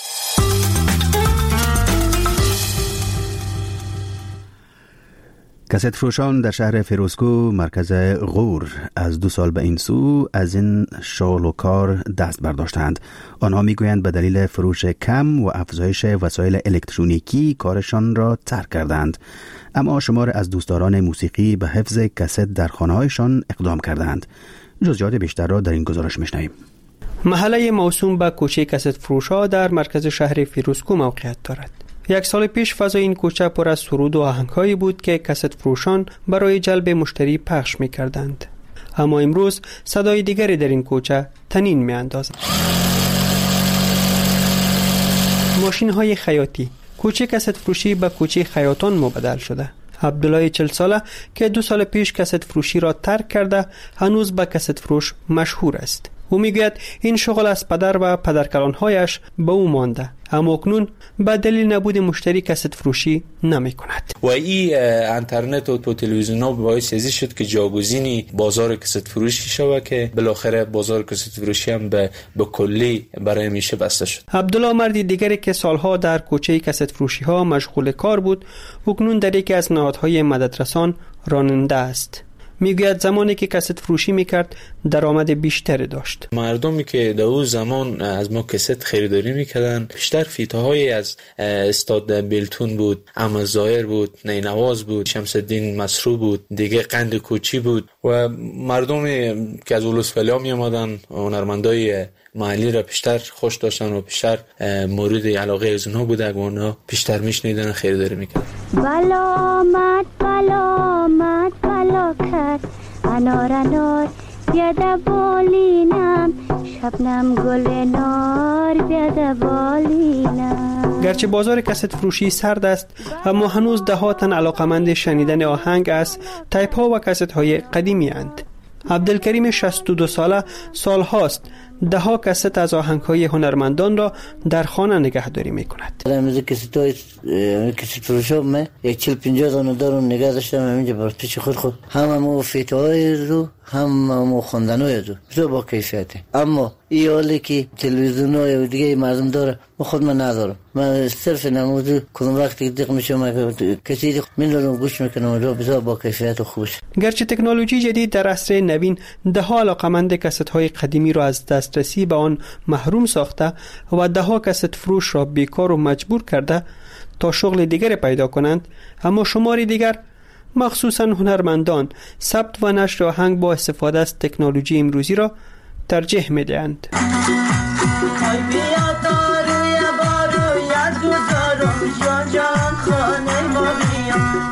کست فروشان در شهر فیروزکو مرکز غور از دو سال به این سو از این شغل و کار دست برداشتند. آنها میگویند به دلیل فروش کم و افزایش وسایل الکترونیکی کارشان را ترک کردند، اما شمار از دوستداران موسیقی به حفظ کست در خانه‌هایشان اقدام کردند. جزئیات بیشتر را در این گزارش میشنویم. محله موسوم به کوچه کست فروش‌ها در مرکز شهر فیروزکو موقعیت دارد. یک سال پیش فضای این کوچه پر از سرود و آهنگ‌هایی بود که کست فروشان برای جلب مشتری پخش می‌کردند. اما امروز صدای دیگری در این کوچه طنین می‌اندازد. ماشین‌های خیاطی. کوچه کست فروشی به کوچه خیاطان مبدل شده. عبدالله چهل ساله که دو سال پیش کست فروشی را ترک کرده هنوز به کست فروش مشهور است. او میگوید این شغل از پدر و پدرکلانهایش به او مانده، اما اکنون به دلیل نبود مشتری کست فروشی نمی کند. و این اینترنت و تلویزیون ها باعث ازی شد که جاگزینی بازار کست فروشی شود که بالاخره بازار کست فروشی هم به به کلی برای میشه بسته شد. عبدالله مردی دیگری که سالها در کوچه کست فروشی ها مشغول کار بود، اکنون در یکی از نهادهای مددرسان راننده است. میگوید زمانی که کست فروشی میکرد درآمد بیشتری داشت. مردمی که در اون زمان از ما کست خریداری میکردن بیشتر فیتاهای از استاد بیلتون بود، احمد ظاهر بود، نینواز بود، شمس الدین مسرو بود، دیگه قند کوچی بود و مردمی که از ولسوالی می اومدن هنرمندای محلی را بیشتر خوش داشتن و بیشتر مورد علاقه از اونها بوده و اونها بیشتر میشنیدن و خریداری میکردن. بلامت بلامت بلا کرد انار انار بیاده بالینم شبنم گل نار بیاده بالینم. گرچه بازار کست فروشی سرد است، اما هنوز ده ها تن علاقمند شنیدن آهنگ از تایپ ها و کست های قدیمی اند. عبدالکریم شصت و دو ساله سال هاست ده ها کست از آهنگ های هنرمندان را در خانه نگهداری می کند. در کست های کست فروش ها من یک چل پینجا دانه دارم نگه داشتم همینجا بر پیش خود خود هم همو فیتو های رو هم همو خوندن های رو بسیار با کیفیته. اما این حالی که تلویزیون های دیگه مردم داره من خود من ندارم. من صرف نموزو کدوم وقتی دیگه میشم کسی دیگه من دارم گوش میکنم و بسیار با کیفیت و خوبش. گرچه تکنولوژی جدید در عصر نوین ده ها علاقمند کست های قدیمی را از دسترسی به آن محروم ساخته و ده ها کست فروش را بیکار و مجبور کرده تا شغل دیگر پیدا کنند، اما شماری دیگر مخصوصا هنرمندان ثبت و نشر آهنگ با استفاده از تکنولوژی امروزی را ترجیح می‌دهند. ای بیا دارو یا بارو یا دو دارو جان جان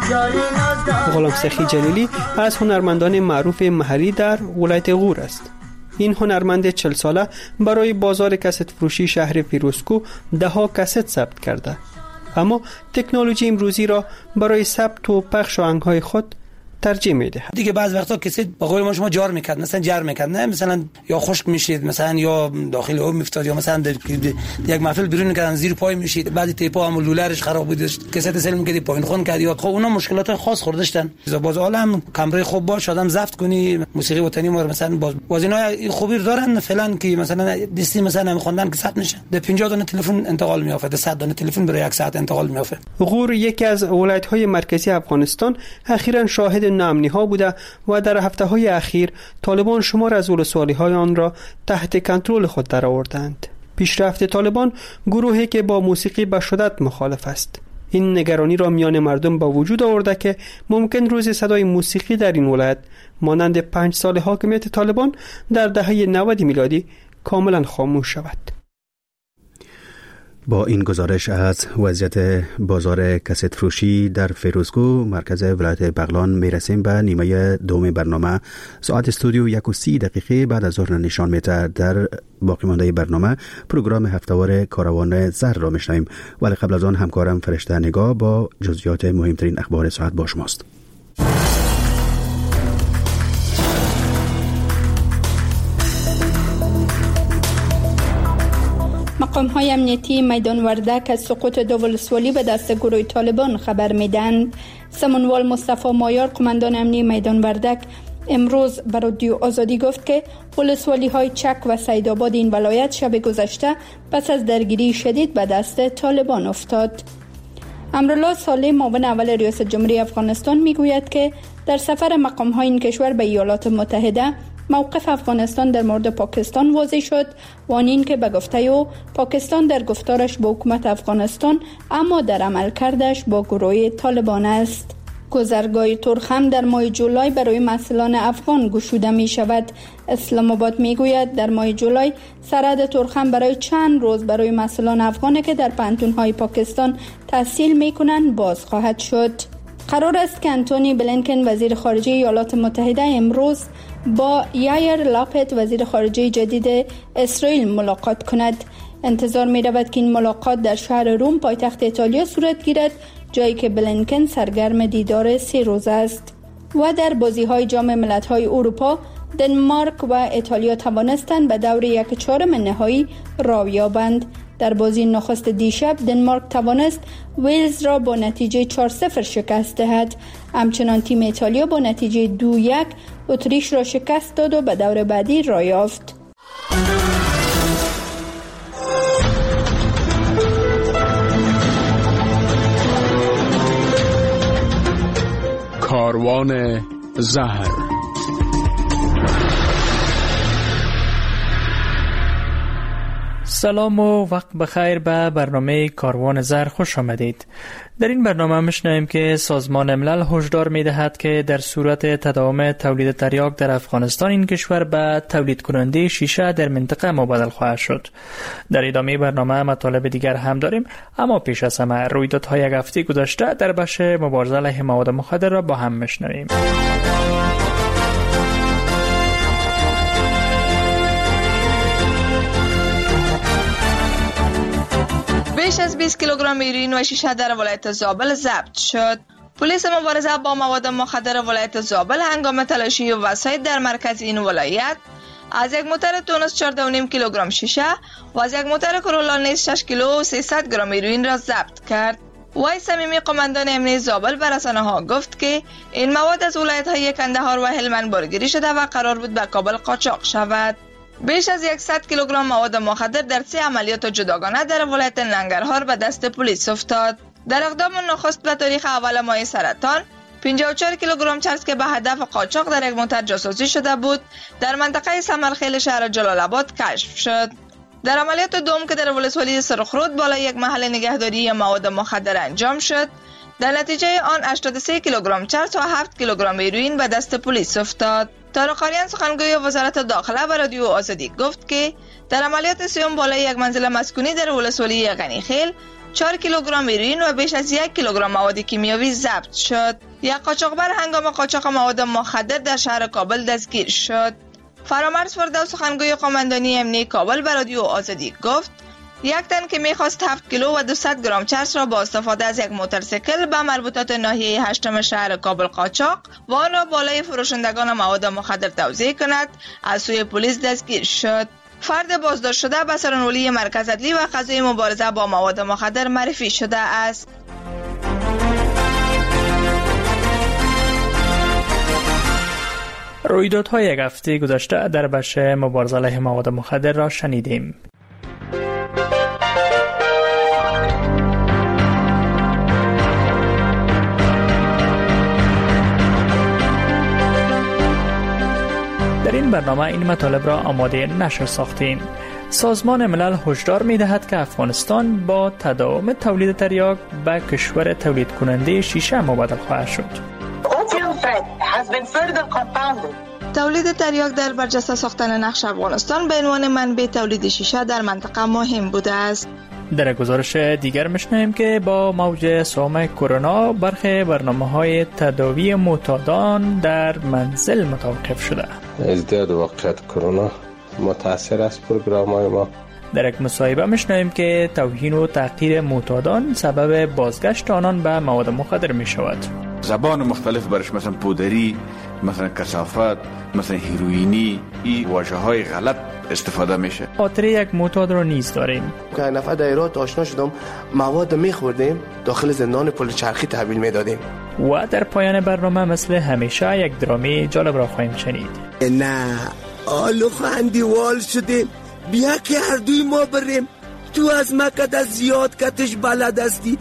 غلام سخی جلیلی از هنرمندان معروف محلی در ولایت غور است. این هنرمند چهل ساله برای بازار کست فروشی شهر فیروزکو ده ها کست ثبت کرده، اما تکنولوژی امروزی را برای ثبت و پخش آهنگ‌های خود ترجیح میده. دیگه بعض وقتا کسی با قول ما شما جار میکرد، مثلا جر میکرد، نه مثلا یا خشک میشید، مثلا یا داخل او میفتاد، یا مثلا در یک محفل بیرون میکردن زیر پای میشید، بعد تیپا هم لولرش خراب بود، کسی سلم میکردی پایین خون کرد، یا خب اونا مشکلات خاص خوردشتن. باز عالم کمره خوب باش آدم زفت کنی موسیقی وطنی ما مثلا باز بازینای خوبی دارن فعلا که مثلا دستی مثلا نمیخوندن که ثبت میشه، ده پنجاه دانه تلفن انتقال میافته، ده صد دانه تلفن برای یک ساعت انتقال میافته. غور یکی از ولایت‌های مرکزی افغانستان اخیراً شاهد ناامنی ها بوده و در هفته های اخیر طالبان شمار از ولسوالی های آن را تحت کنترل خود درآوردند. پیشرفت طالبان گروهی که با موسیقی به شدت مخالف است. این نگرانی را میان مردم با وجود آورده که ممکن روز صدای موسیقی در این ولایت مانند پنج سال حاکمیت طالبان در دهه نود میلادی کاملا خاموش شود. با این گزارش از وضعیت بازار کست فروشی در فیروزکو مرکز ولایت بغلان میرسیم به نیمه دوم برنامه. ساعت استودیو یک و سی دقیقه بعد از ظهر نشان میده. در باقی مانده برنامه پروگرام هفتهوار کاروان زر را میشنویم، ولی قبل از آن همکارم فرشته نگاه با جزئیات مهمترین اخبار ساعت با شماست. مقام‌های امنیتی میدان وردک از سقوط دو ولسوالی به دست گروه طالبان خبر میدند. سمنوال مصطفی مایار قماندان امنی میدان وردک امروز بر رادیو آزادی گفت که ولسوالی های چک و سیدآباد این ولایت شب گذشته پس از درگیری شدید به دست طالبان افتاد. امرالله صالح معاون اول ریاست جمهوری افغانستان میگوید که در سفر مقام‌های این کشور به ایالات متحده موقف افغانستان در مورد پاکستان واضح شد و آن این که به گفته او پاکستان در گفتارش با حکومت افغانستان اما در عملکردش با گروه طالبان است. گذرگاه ترخم در ماه جولای برای مسئولان افغان گشوده می شود. اسلام آباد می گوید در ماه جولای سرحد ترخم برای چند روز برای مسئولان افغان که در پانتون‌های پاکستان تحصیل می کنند باز خواهد شد. قرار است که انتونی بلینکن وزیر خارجه ایالات متحده امروز با یایر لاپید وزیر خارجه جدید اسرائیل ملاقات کند. انتظار می رود که این ملاقات در شهر روم پایتخت ایتالیا صورت گیرد، جایی که بلینکن سرگرم دیدار سه روزه است. و در بازی‌های جام ملت‌های اروپا دنمارک و ایتالیا توانستند به دور یک چهارم نهایی راه یابند. در بازی نخست دیشب دنمارک توانست ویلز را با نتیجه چهار صفر شکست دهد. همچنان تیم ایتالیا با نتیجه دو یک اتریش را شکست داد و به دور بعدی راه یافت. کاروان زهر. سلام و وقت بخیر به برنامه کاروان زر خوش آمدید. در این برنامه میشنویم که سازمان ملل هشدار میدهد که در صورت تداوم تولید تریاک در افغانستان این کشور به تولید کننده شیشه در منطقه مبادل خواهد شد. در ادامه برنامه مطالب دیگر هم داریم، اما پیش از همه رویدادهای یک هفته گذشته در بخش مبارزه علیه مواد مخدر را با هم میشنویم. بیش از بیست کیلوگرم هیروئین و شیشه در ولایت زابل ضبط شد. پلیس مبارزه با مواد مخدر ولایت زابل هنگام تلاشی وسایط در مرکز این ولایت از یک موتر تونس چهارده و نیم کیلوگرم شیشه و از یک موتر کرولا نیز شش کیلو و سیصد گرم هیروئین را ضبط کرد. وای صمیمی قماندان امنیت زابل به رسانه‌ها گفت که این مواد از ولایت‌های کندهار و هلمند بارگیری شده و قرار بود به کابل قاچاق شود. بیش از صد کیلوگرم مواد مخدر در سه عملیات جداگانه در ولایت ننگرهار به دست پلیس افتاد. در اقدام نخست به تاریخ اول ماه سرطان پنجاه و چهار کیلوگرم چرس که به هدف قاچاق در یک موتر جاسوسی شده بود در منطقه سمرخیل شهر جلال آباد کشف شد. در عملیات دوم که در ولسوالی سرخرود بالای یک محل نگهداری مواد مخدر انجام شد، در نتیجه آن هشتاد و سه کیلوگرم چرس و هفت کیلوگرم هیروئین به دست پلیس افتاد. طارق آریان سخنگوی وزارت داخله به رادیو آزادی گفت که در عملیات سوم بالای یک منزل مسکونی در ولسوالی غنیخیل چهار کیلوگرم هروئین و بیش از یک کیلوگرم مواد کیمیاوی ضبط شد. یک قاچاقبر هنگام قاچاق مواد مخدر در شهر کابل دستگیر شد. فرامرز فردوس سخنگوی قماندانی امنیتی کابل به رادیو آزادی گفت یک تن که میخواست هفت کیلو و دویست گرم چرس را با استفاده از یک موتورسیکل به مربوطات ناحیه هشتم شهر کابل قاچاق و آن را بالای فروشندگان مواد مخدر توزیع کند از سوی پلیس دستگیر شد. فرد بازداشت شده به سرانولی مرکز عدلی و قضایی مبارزه با مواد مخدر معرفی شده است. رویدادهای یک هفته گذشته در بخش مبارزه علیه مواد مخدر را شنیدیم. در این برنامه این مطالب را آماده نشر ساختیم. سازمان ملل هشدار می‌دهد که افغانستان با تداوم تولید تریاک به کشور تولید کننده شیشه مبادل خواهد شد. تولید تریاک در برجسته ساختن نقش افغانستان به عنوان منبع تولید شیشه در منطقه مهم بوده است. در گزارش دیگر می‌شنویم که با موج سوم کرونا برخی برنامه‌های تداوی معتادان در منزل متوقف شده. ازدیاد واقعیت کرونا متاثر است پروگرام‌های ما. در یک مصاحبه می‌شنویم که توهین و تحقیر معتادان سبب بازگشت آنان به مواد مخدر می‌شود. زبان مختلف برش، مثلا پودری، مثلا کثافت، مثلا هیروئینی، این واژه‌های غلط استفاده میشه. خاطره یک معتاد رو نیز داریم. که نفع دایرات آشنا شدم، مواد میخوردیم، داخل زندان پل چرخی تحویل میدادیم. و در پایان برنامه مثل همیشه یک درامی جالب را خواهیم شنید. نه آلو خندی وال شدیم، بیا که هر دوی ما بریم، تو از مکت از زیاد کتش بلد استی.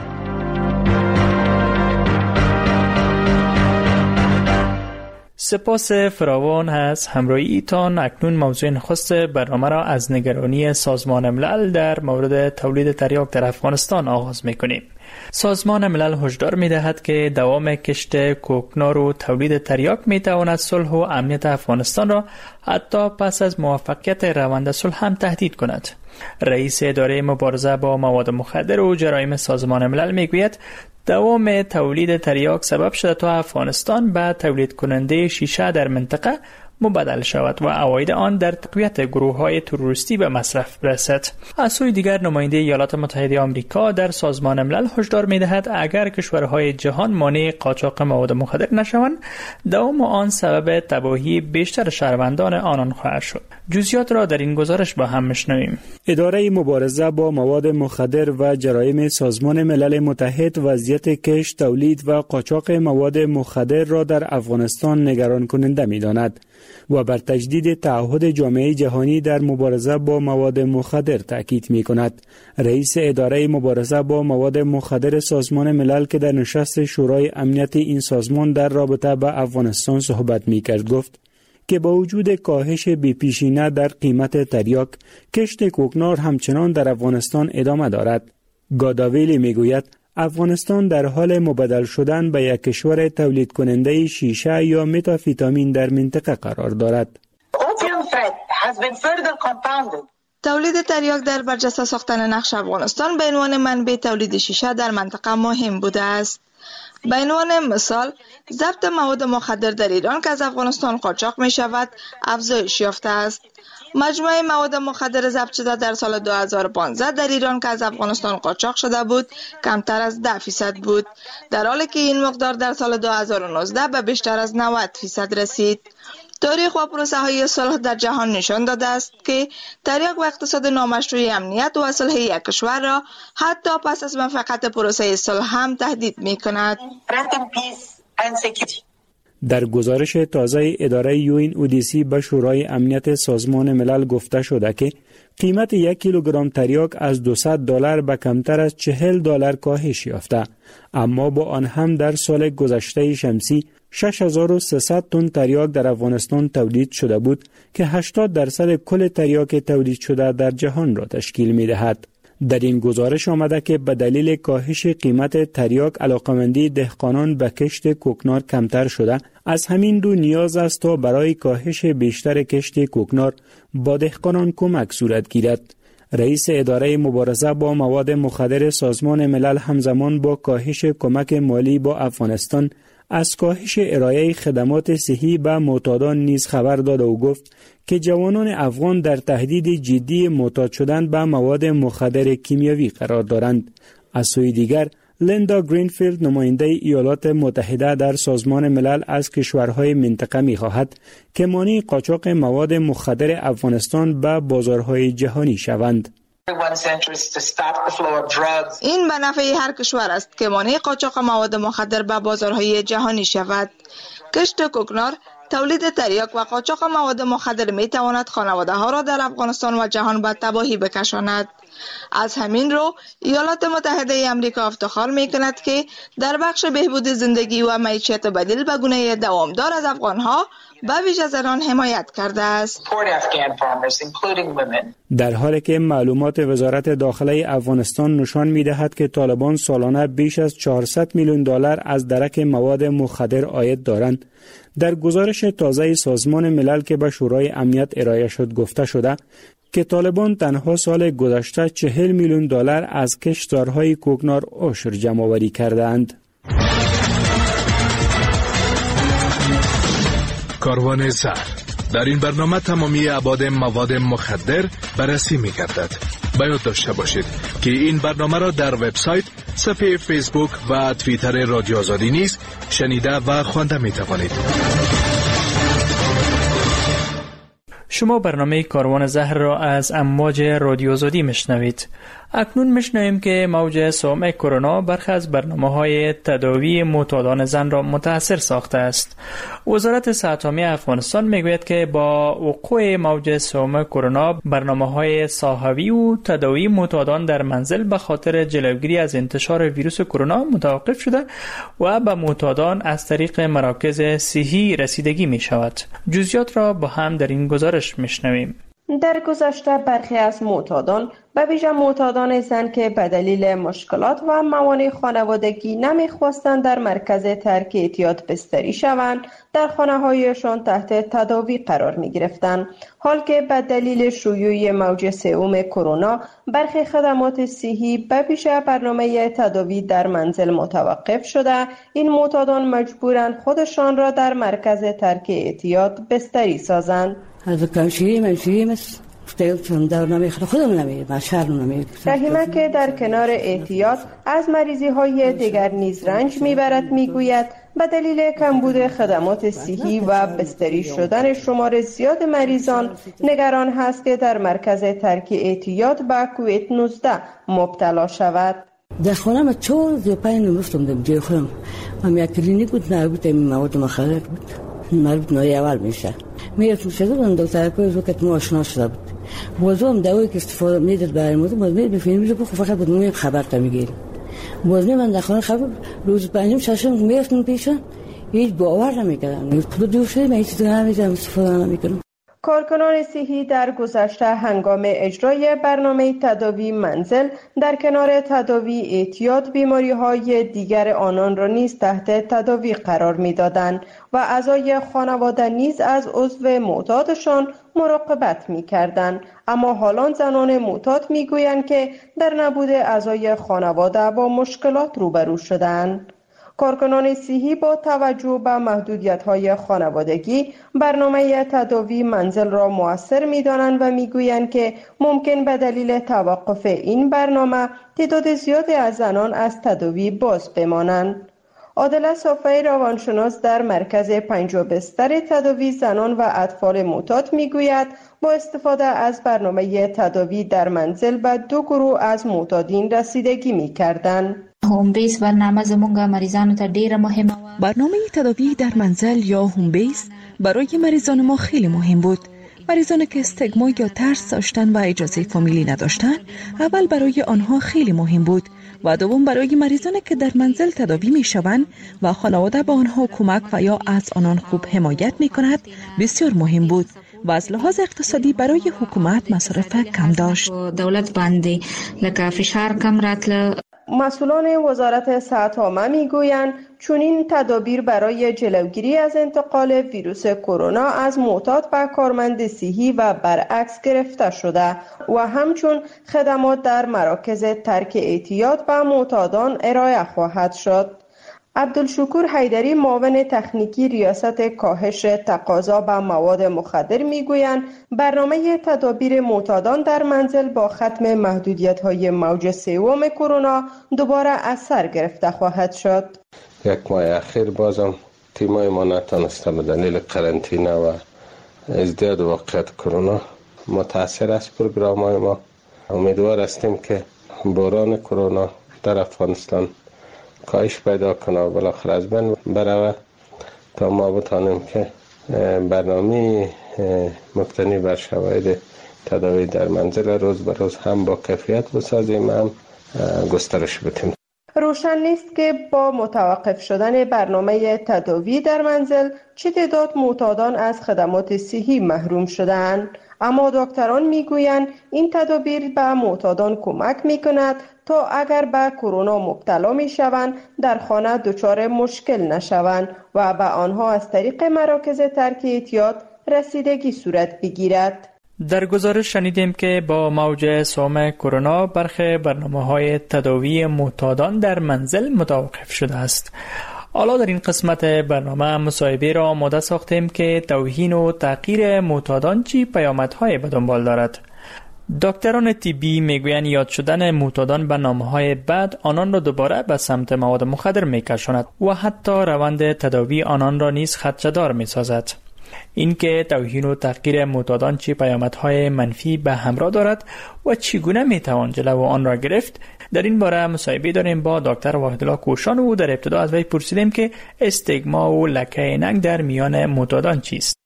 سپاس فراوان از همراهی تان. اکنون موضوع نخست برنامه را از نگرانی سازمان ملل در مورد تولید تریاک در افغانستان آغاز می‌کنیم. سازمان ملل هشدار می‌دهد که دوام کشت کوکنار و تولید تریاک می‌تواند صلح و امنیت افغانستان را حتی پس از موفقیت روند صلح هم تهدید کند. رئیس اداره مبارزه با مواد مخدر و جرایم سازمان ملل میگوید دوام تولید تریاک سبب شده تا افغانستان به تولید کننده شیشه در منطقه مبادل شود و عواید آن در تقویت گروه‌های تروریستی به مصرف برسد. از سوی دیگر نماینده ایالات متحده آمریکا در سازمان ملل هشدار می‌دهد اگر کشورهای جهان مانع قاچاق مواد مخدر نشوند، دوام آن سبب تباهی بیشتر شهروندان آنان خواهد شد. جزئیات را در این گزارش با هم می‌شنویم. اداره مبارزه با مواد مخدر و جرایم سازمان ملل متحد وضعیت کشت، تولید و قاچاق مواد مخدر را در افغانستان نگران کننده می‌داند و بر تجدید تعهد جامعه جهانی در مبارزه با مواد مخدر تاکید می‌کند. رئیس اداره مبارزه با مواد مخدر سازمان ملل که در نشست شورای امنیت این سازمان در رابطه با افغانستان صحبت می‌کرد گفت که با وجود کاهش بی‌پیشینه در قیمت تریاک، کشت کوکنار همچنان در افغانستان ادامه دارد. گاداویلی میگوید افغانستان در حال مبادل شدن به یک کشور تولید کننده شیشه یا متافیتامین در منطقه قرار دارد. تولید تریاک در برجسته ساختن نقش افغانستان به عنوان منبع تولید شیشه در منطقه مهم بوده است. به عنوان مثال، ضبط مواد مخدر در ایران که از افغانستان قاچاق می شود افزایش یافته است. مجموع مواد مخدر ضبط شده در سال دو هزار و پانزده در ایران که از افغانستان قاچاق شده بود کمتر از ده فیصد بود، در حالی که این مقدار در سال دو هزار و نوزده به بیشتر از نود فیصد رسید. تاریخ و پروسه های صلح در جهان نشان داده است که تریاک و اقتصاد نامشروع امنیت و صلح یک کشور را حتی پس از موفقیت پروسه صلح هم تهدید می کند. در گزارش تازه اداره یو این او دی سی به شورای امنیت سازمان ملل گفته شده که قیمت یک کیلوگرم تریاک از دویست دلار به کمتر از چهل دلار کاهش یافته، اما با آن هم در سال گذشته شمسی شش هزار و سیصد تن تریاک در افغانستان تولید شده بود که هشتاد درصد کل تریاک تولید شده در جهان را تشکیل می دهد. در این گزارش آمده که به دلیل کاهش قیمت تریاک علاقمندی دهقانان به کشت کوکنار کمتر شده، از همین رو نیاز است تا برای کاهش بیشتر کشت کوکنار با دهقانان کمک صورت گیرد. رئیس اداره مبارزه با مواد مخدر سازمان ملل همزمان با کاهش کمک مالی با افغانستان از کاهش ارائه خدمات صحی به معتادان نیز خبر داد و گفت که جوانان افغان در تهدید جدی معتاد شدن به مواد مخدر کیمیاوی قرار دارند. از سوی دیگر لیندا گرینفیلد نماینده ایالات متحده در سازمان ملل از کشورهای منطقه می خواهد که مانع قاچاق مواد مخدر افغانستان به بازارهای جهانی شوند. این به نفع هر کشور است که مانع قاچاق مواد مخدر به بازارهای جهانی شود. کشت کوکنار، تولید تریاک و قاچاق مواد مخدر می تواند خانواده ها را در افغانستان و جهان به تباهی بکشاند. از همین رو ایالات متحده امریکا افتخار می کند که در بخش بهبود زندگی و معیشت بدیل به گونه دوامدار از افغان ها به ویژه زنان حمایت کرده است. در حالی که معلومات وزارت داخله افغانستان نشان می دهد که طالبان سالانه بیش از چهارصد میلیون دلار از درک مواد مخدر عاید دارند، در گزارش تازه سازمان ملل که به شورای امنیت ارائه شد گفته شده که طالبان تنها سال گذشته چهل میلیون دلار از کشتزارهای کوکنار عشر جمع آوری کردند. کاروان زهر. در این برنامه تمامی ابعاد مواد مخدر بررسی می گردد. باید داشته باشید که این برنامه را در وبسایت، صفحه فیسبوک و توییتر رادیو آزادی نیز شنیده و خوانده می توانید. شما برنامه کاروان زهر را از امواج رادیو آزادی میشنوید. اکنون میشنویم که موج سوم کرونا برخی از برنامه‌های تداوی معتادان زن را متاثر ساخته است. وزارت صحت عامه افغانستان میگوید که با وقوع موج سوم کرونا برنامه‌های صحوی و تداوی معتادان در منزل به خاطر جلوگیری از انتشار ویروس کرونا متوقف شده و به معتادان از طریق مراکز صحی رسیدگی می شود. جزئیات را با هم در این گزارش میشنویم. در گذشته برخی از معتادان به ویژه معتادان زن که به دلیل مشکلات و موانع خانوادگی نمیخواستند در مرکز ترک اعتیاد بستری شوند، در خانه‌هایشان تحت تداوی قرار می گرفتند. حال که به دلیل شیوع موج سوم کرونا برخی خدمات صحی به ویژه برنامه تداوی در منزل متوقف شده، این معتادان مجبورند خودشان را در مرکز ترک اعتیاد بستری سازند. از کمشیری منشیری مثل رحیمه که در کنار اعتیاد از مریضی های دیگر نیز رنج میبرد میگوید به دلیل کمبود خدمات صحی و بستری شدن شمار زیاد مریضان نگران هست که در مرکز ترک اعتیاد به کووید نوزده مبتلا شود. در خانه ما چهار زیر پای نمفتم در جای خودم هم یک کلینیک بود مربوط به مواد مخدر بود، مربوط نوعی اول میشه میرفتم شده بودم دکتر کوی رو که ما آشنا شده بود بازو هم دوایی که استفاده میداد برای موضوع باز میرد بفیلم میده بخو فقط بود نوعی خبر تا میگیریم باز من در خانه خبر روز پنجم ششم میرفتم پیشم هیچ باور نمیکردم پول دور شده من هیچ چیزی نمیدم استفاده نمیکنم. کارکنان صحی در گذشته هنگام اجرای برنامه تداوی منزل در کنار تداوی اعتیاد بیماری‌های دیگر آنان را نیز تحت تداوی قرار می‌دادند و اعضای خانواده نیز از عضو معتادشان مراقبت می‌کردند. اما حالا زنان معتاد می‌گویند که در نبود اعضای خانواده با مشکلات روبرو شدند. کارکنان صحی با توجه به محدودیت‌های خانوادگی برنامه تداوی منزل را مؤثر می‌دانند و می‌گویند که ممکن به دلیل توقف این برنامه تعداد زیادی از زنان از تداوی باز بمانند. عادله صافی روانشناس در مرکز پنج بستر تداوی زنان و اطفال معتاد می‌گوید با استفاده از برنامه تداوی در منزل به دو گروه از معتادین رسیدگی می‌کردند. هوم بیس برنامه زمونږ مریضانو ته ډیره مهمه و برنامه تداوی در منزل یا هوم بیس برای مریضان ما خیلی مهم بود. مریضانی که استگما یا ترس داشتن و اجازه فامیلی نداشتن اول برای آنها خیلی مهم بود و دوم برای مریضانی که در منزل تداوی می شوند و خانواده به آنها کمک و یا از آنان خوب حمایت می کند بسیار مهم بود و از لحاظ اقتصادی برای حکومت مصارف کم داشت. دولت باندې لکه فشار کم راتله. مسئولان وزارت صحت عامه میگویند چنین تدابیر برای جلوگیری از انتقال ویروس کرونا از معتاد به کارمند صحی و برعکس گرفته شده و همچون خدمات در مراکز ترک اعتیاد به معتادان ارائه خواهد شد. عبدالشکور حیدری معاون تکنیکی ریاست کاهش تقاضا به مواد مخدر میگویند برنامه تدابیر معتادان در منزل با ختم محدودیت‌های موج سوم کرونا دوباره از سر گرفته خواهد شد. یک ماه اخیر بازم تیمای ما نتانسته به دلیل قرنطینه و ازدیاد واقعیت کرونا متاثر است پروگرام‌های ما. امیدوار هستیم که بحران کرونا در افغانستان کاهش پیدا کنه و بالاخره از بین بروه تا ما بتانیم که برنامه مبتنی بر شواهد تداوی در منزل روز به روز هم با کیفیت بسازیم هم گسترش بدیم. روشن نیست که با متوقف شدن برنامه تداوی در منزل چه تعداد معتادان از خدمات صحی محروم شدند، اما دکتران میگویند این تدابیر به معتادان کمک میکند تا اگر به کرونا مبتلا میشوند در خانه دچار مشکل نشوند و به آنها از طریق مراکز ترک اعتیاد رسیدگی صورت بگیرد. در گزارش شنیدیم که با موج سوم کرونا برخی برنامه‌های تداوی معتادان در منزل متوقف شده است. حالا در این قسمت برنامه مصاحبه را آماده ساختیم که توهین و تحقیر معتادان چی پیامدهای به دنبال دارد. دکتران طبی میگویند یاد شدن معتادان به نامه‌های بد آنان را دوباره به سمت مواد مخدر میکشاند و حتی روند تداوی آنان را نیز خدشه‌دار میسازد. اینکه توهین و تحقیر معتادان چه پیامدهای منفی به همراه دارد و چگونه میتوان جلو آن را گرفت، در این باره مصاحبه داریم با دکتر واحدالله کوشان و در ابتدا از وی پرسیدیم که استیگما و لکه ننگ در میان معتادان چیست.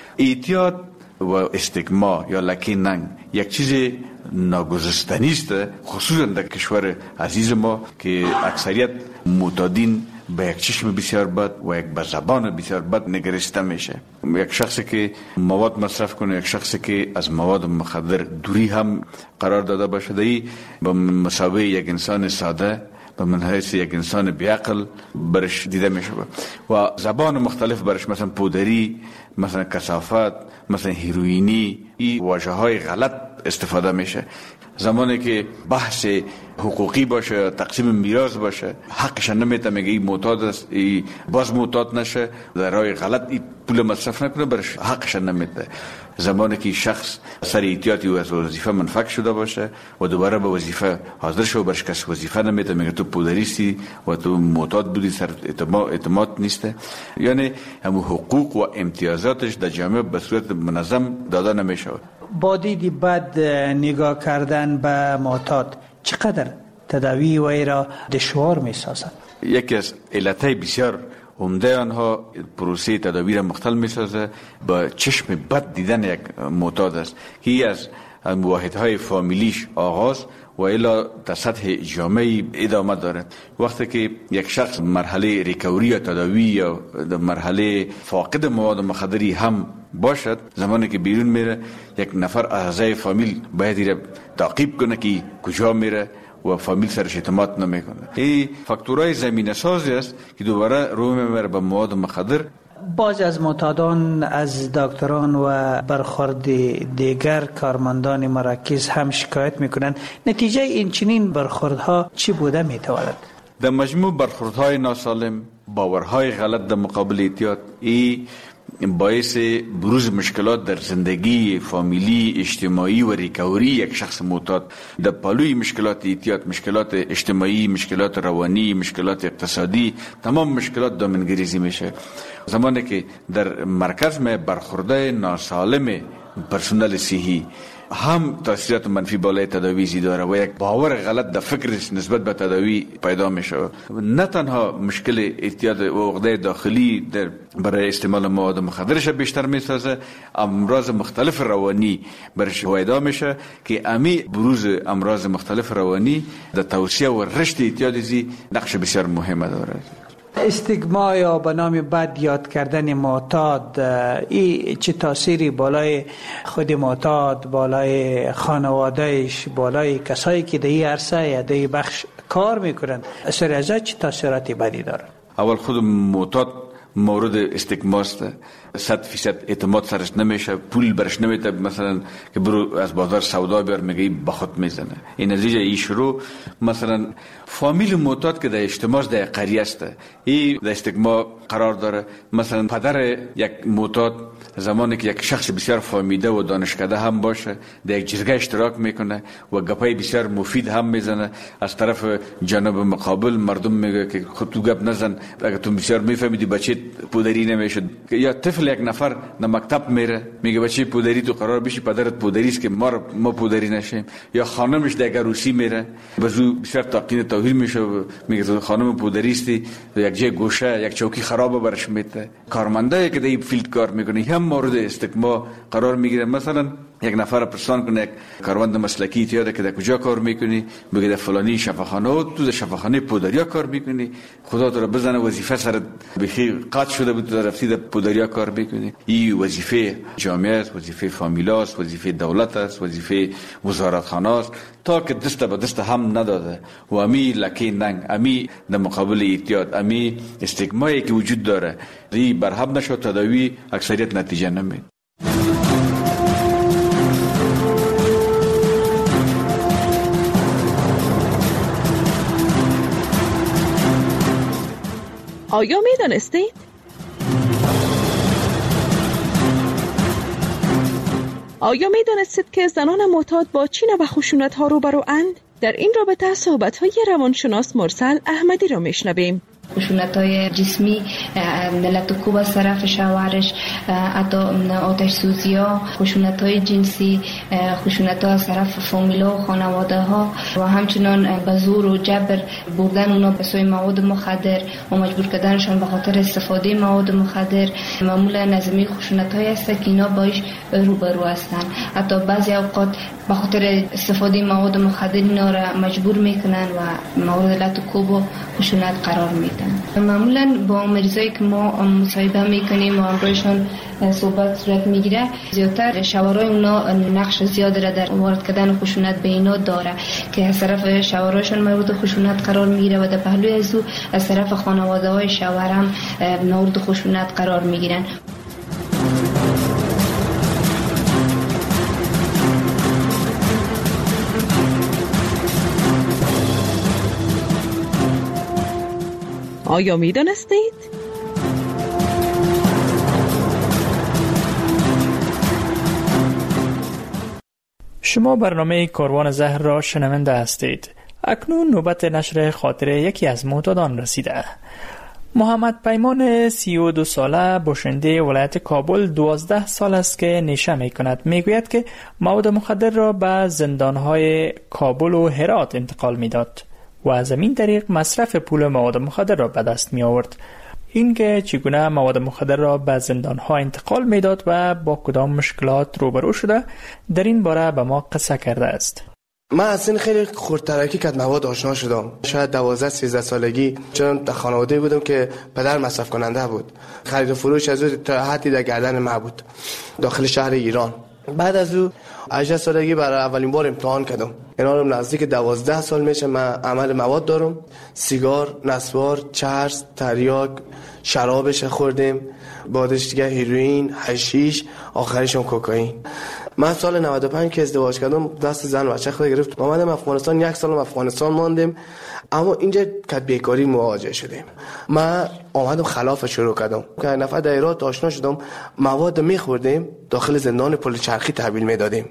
اعتیاد و استیگما یا لکه ننگ یک چیز ناگزستنی است، خصوصا در کشور عزیز ما که اکثریت معتادین به یک چشم بسیار بد و یک به زبان بسیار بد نگریسته میشه. یک شخصی که مواد مصرف کنه، یک شخصی که از مواد مخدر دوری هم قرار داده باشه، ای به مساوی یک انسان ساده به منحیث یک انسان بیعقل برش دیده میشه و زبان مختلف برش، مثلا پودری، مثلا کثافت، مثلا هیروئینی، این واژه های غلط استفاده میشه. زمانی که بحث حقوقی باشه، تقسیم میراث باشه، حقش نمیته، میگه این معتاد است، این باز معتاد نشه، در راه غلط این پول مصرف نکنه، برش حقش نمیته. زمانی که شخص سر احتیاطی و از وظیفه منفک شده باشه و دوباره به وظیفه حاضر شو، برش کس وظیفه نمیته، میگه تو پودریستی و تو معتاد بودی، سر اعتماد نیسته. یعنی همو حقوق و امتیازاتش در جامعه به صورت منظم داده نمیشه. با دیدی بد نگاه کردن به معتاد چقدر تداوی و ای را دشوار می سازد؟ یکی از علتهای بسیار عمده آنها پروسه تداوی را مختل می سازه با چشم بد دیدن یک معتاد است که از واحدهای فامیلیش آغاز و الا تا سطح جامعی ادامه دارد. وقتی که یک شخص مرحله ریکوری یا تداوی یا مرحله فاقد مواد مخدری هم باشد، زمانی که بیرون میره یک نفر اعضای فامیل باید ایره تعقیب کنه که کجا میره و فامیل سرش اعتماد نمیکنه. این فاکتورهای زمینه سازی است که دوباره رو میبره به مواد مخدر. باز از معتادان از دکتران و برخورد دیگر کارمندان مراکز هم شکایت میکنند. نتیجه این چنین برخوردها چی بوده میتواند؟ در مجموع برخوردهای ناسالم، باورهای غلط در مقابل اعتیاد، ای باعث بروز مشکلات در زندگی فامیلی، اجتماعی و ریکوری یک شخص معتاد. در پالوی مشکلات اعتیاد، مشکلات اجتماعی، مشکلات روانی، مشکلات اقتصادی، تمام مشکلات دامنگریزی میشه. زمانی که در مرکز میں برخورده ناسالم پرسنل صحی هم تاثیرات منفی بالای تداوی زی داره و یک باور غلط در فکرش نسبت به تداوی پیدا میشه. نه تنها مشکل اعتیاد و عقده داخلی در برای استعمال مواد مخدرش بیشتر میسازه، امراض مختلف روانی برش پیدا میشه که امی بروز امراض مختلف روانی در توسعه و رشد اعتیاد زی نقش بسیار مهمه داره. استیگما یا به نام بد یاد کردن معتاد، این چه تاثیری بالای خود معتاد، بالای خانوادهش، بالای کسایی که در این عرصه یا در این بخش کار میکنند، اثر از چه تاثیراتی بدی داره؟ اول خود معتاد مورد استگماست، صد فیصد اعتماد سرش نمیشه، پول برش نمیده، مثلا که برو از بازار سودا بیار میگه به خود میزنه. این نتیجه ای شروع مثلا فامیل معتاد که در اجتماع در قریه است، این در استگما قرار داره. مثلا پدر یک معتاد زمانی که یک شخص بسیار فهمیده و دانشکده هم باشه در یک جرگه اشتراک میکنه و گپای بسیار مفید هم میزنه، از طرف جانب مقابل مردم میگه که خود تو گپ نزن، اگه تو بسیار میفهمیدی بچه پودری نمیشد. یا طفل یک نفر در مکتب میره میگه بچه پودری تو قرار بشی، پدرت پودری است که ما ما پودری نشیم. یا خانمش در عروسی میره بزو بسیار تاقین توهین میشه، میگه تو خانم پودری استی، یک جای گوشه یک چوکی خراب برش میته. کارمندایی که در این فیلد کار میکنه هم مورد استگما قرار میگیره. مثلا یک نفر پرسان کنه، یک کارمند مسلکی تیاده که در کجا کار میکنی، بگه در فلانی شفاخانه، و تو در شفاخانه پودریا کار میکنی، خدا تو را بزنه وظیفه سر بخی قطع شده بود، در رفتی در پودریا کار میکنی. این وظیفه جامعه است، وظیفه فامیلا است، وظیفه دولت است، وظیفه وزارتخانه است، تا که دست به دست هم نداده و امی لکه ننگ، امی در مقابل اعتیاد، امی استگمایی که وجود داره ری برهم نشد، تداوی اکثریت نتیجه نمید. آیا می دانستید؟ آیا می دانستید که زنان معتاد با چین و خشونت ها روبرو اند؟ در این رابطه صحبت های روانشناس مرسل احمدی را می شنویم. خشونت‌های جسمی ملت کوب از طرف شوهرش، حتی آتش سوزی‌ها، خشونت‌های جنسی، خشونت‌ها از طرف فامیلا و خانواده‌ها و همچنان به زور و جبر بردن اونا به سوی مواد مخدر و مجبور کردنشان به خاطر استفاده مواد مخدر، معمولا نظمی خشونت‌های است که اینا باش روبرو هستند. حتی بعضی اوقات به خاطر استفاده مواد مخدر اینا را مجبور میکنن و مورد لط و کوب و خشونت قرار میدن. معمولا با مریضایی که ما مصاحبه میکنیم و امروزشان صحبت صورت میگیره، زیادتر شوهرای اونا نقش زیاد را در وارد کردن خشونت به اینا داره که از طرف شوهرایشان مورد خشونت قرار میگیره و در پهلوی از او از طرف خانواده های شوهر هم مورد خشونت قرار میگیرن. آیا می دانستید؟ شما برنامه کاروان زهر را شنونده هستید. اکنون نوبت نشر خاطره یکی از معتادان رسیده. محمد پیمان سی و دو ساله باشنده ولایت کابل دوازده سال است که نیشه می کند. می گوید که مواد مخدر را به زندانهای کابل و هرات انتقال می داد و از این طریق مصرف پول مواد مخدر را به دست می آورد. این که چگونه مواد مخدر را به زندانها انتقال می داد و با کدام مشکلات روبرو شده، در این باره به ما قصه کرده است. من از این خیلی خردترکی که مواد آشنا شدم. شاید دوازده سیزده سالگی، چون در خانواده بودم که پدر مصرف کننده بود. خرید و فروش از او تا حدی در گردن ما بود داخل شهر ایران. بعد از او هجده سالگی برای اولین بار امتحان کردم. اینا رو نزدیک دوازده سال میشه من عمل مواد دارم. سیگار، نسوار، چرس، تریاک، شرابش خوردیم، بعدش دیگه هیروئین، حشیش، آخرشم کوکائین. من سال نود و پنج که ازدواج کردم دست زن و بچه خود گرفت. اومدم افغانستان، یک سال افغانستان ماندیم، اما اینجا کد بیکاری مواجه شدیم. من اومدم خلاف شروع کردم که نفر در هرات آشنا شدم، مواد میخوردیم داخل زندان پل چرخی تحویل میدادیم.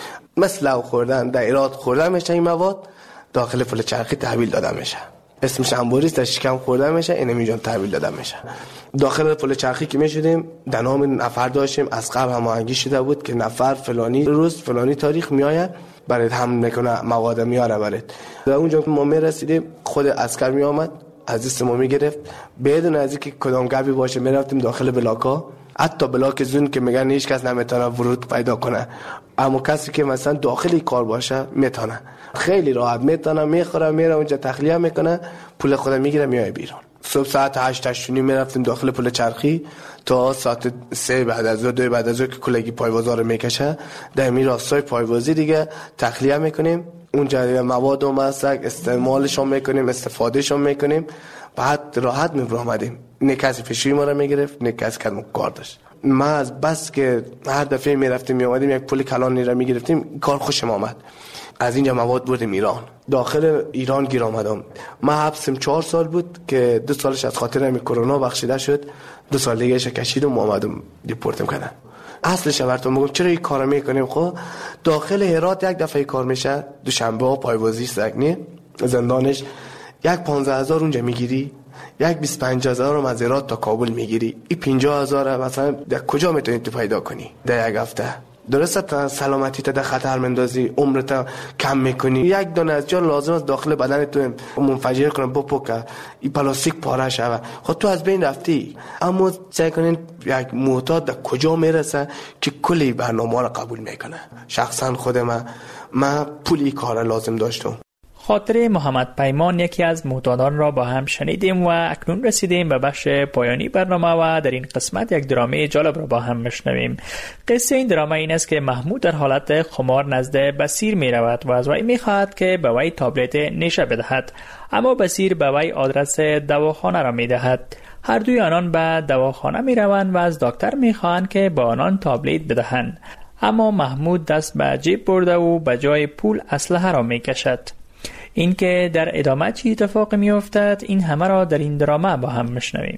مثل لو خوردن در هرات خوردن میشه، این مواد داخل پل چرخی تحویل داده میشه. اسمش انبوریست، در شکم خورده میشه، این اینجا تحویل داده میشه. داخل پل چرخی که میشدیم در نام نفر داشتیم، از قبل هماهنگی شده بود که نفر فلانی روز فلانی تاریخ میآید برات هم میکنه، مواد میاره برات. در اونجا ما میرسیدیم، خود عسکر میآمد از دست ما میگرفت، بدون از اینکه کدام گپی باشه میرفتیم داخل بلاکا. حتی بلاک زون که میگن هیچ کس نمیتونه ورود پیدا کنه، اما کسی که مثلا داخلی کار باشه میتونه، خیلی راحت میتونه، میخوره، میره اونجا تخلیه میکنه، پول خود میگیره میای بیرون. صبح ساعت هشت هشت میرفتیم داخل پل چرخی تا ساعت سه بعد از دو بعد از دو که کلگی پایوازا رو میکشه در می راستای پایوازی دیگه تخلیه میکنیم. اونجا مواد هم هست، استعمالشون میکنیم، استفادهشون میکنیم، بعد راحت میبرامدیم. نه کسی فشوی ما را میگرفت، نه کسی کدوم کار داشت. ما از بس که هر دفعه میرفتیم میامدیم یک پول کلانی را میگرفتیم، کار خوشم آمد. از اینجا مواد بردیم ایران. داخل ایران گیر آمدم. ما حبسم چهار سال بود که دو سالش از خاطر همین کرونا بخشیده شد. دو سال دیگه اش کشیدم و آمدم دیپورتم کردن. اصلش براتون میگم چرا این کارو میکنیم. خب داخل هرات یک دفعه کار میشه، دوشنبه ها پایوازی سگنی زندانش یک پانزده هزار اونجا میگیری، یک بیست و پنج هزار رو از هرات تا کابل میگیری. این پنجاه هزار مثلا در کجا میتونی تو پیدا کنی در یک هفته؟ درسته تا سلامتی تا در خطر مندازی، عمرت کم میکنی. یک دانه از جان لازم است داخل بدن تو منفجر کنه بپوکه، این پلاستیک پاره شوه. خب تو از بین رفتی. اما سعی کنین یک معتاد در کجا میرسه که کلی برنامه رو قبول میکنه. شخصا خود من من پولی کار لازم داشتم. خاطره محمد پیمان یکی از معتادان را با هم شنیدیم و اکنون رسیدیم به بخش پایانی برنامه و در این قسمت یک درامه جالب را با هم میشنویم. قصه این درامه این است که محمود در حالت خمار نزد بصیر می رود و از وی می خواهد که به وی تابلت نشه بدهد، اما بصیر به وی آدرس دواخانه را می دهد. هر دوی آنان به دواخانه می روند و از دکتر می خواهند که به آنان تابلت بدهند، اما محمود دست به جیب برده و به جای پول اسلحه را می کشد. این که در ادامه چی اتفاق می افتد، این همه را در این درامه با هم میشنویم.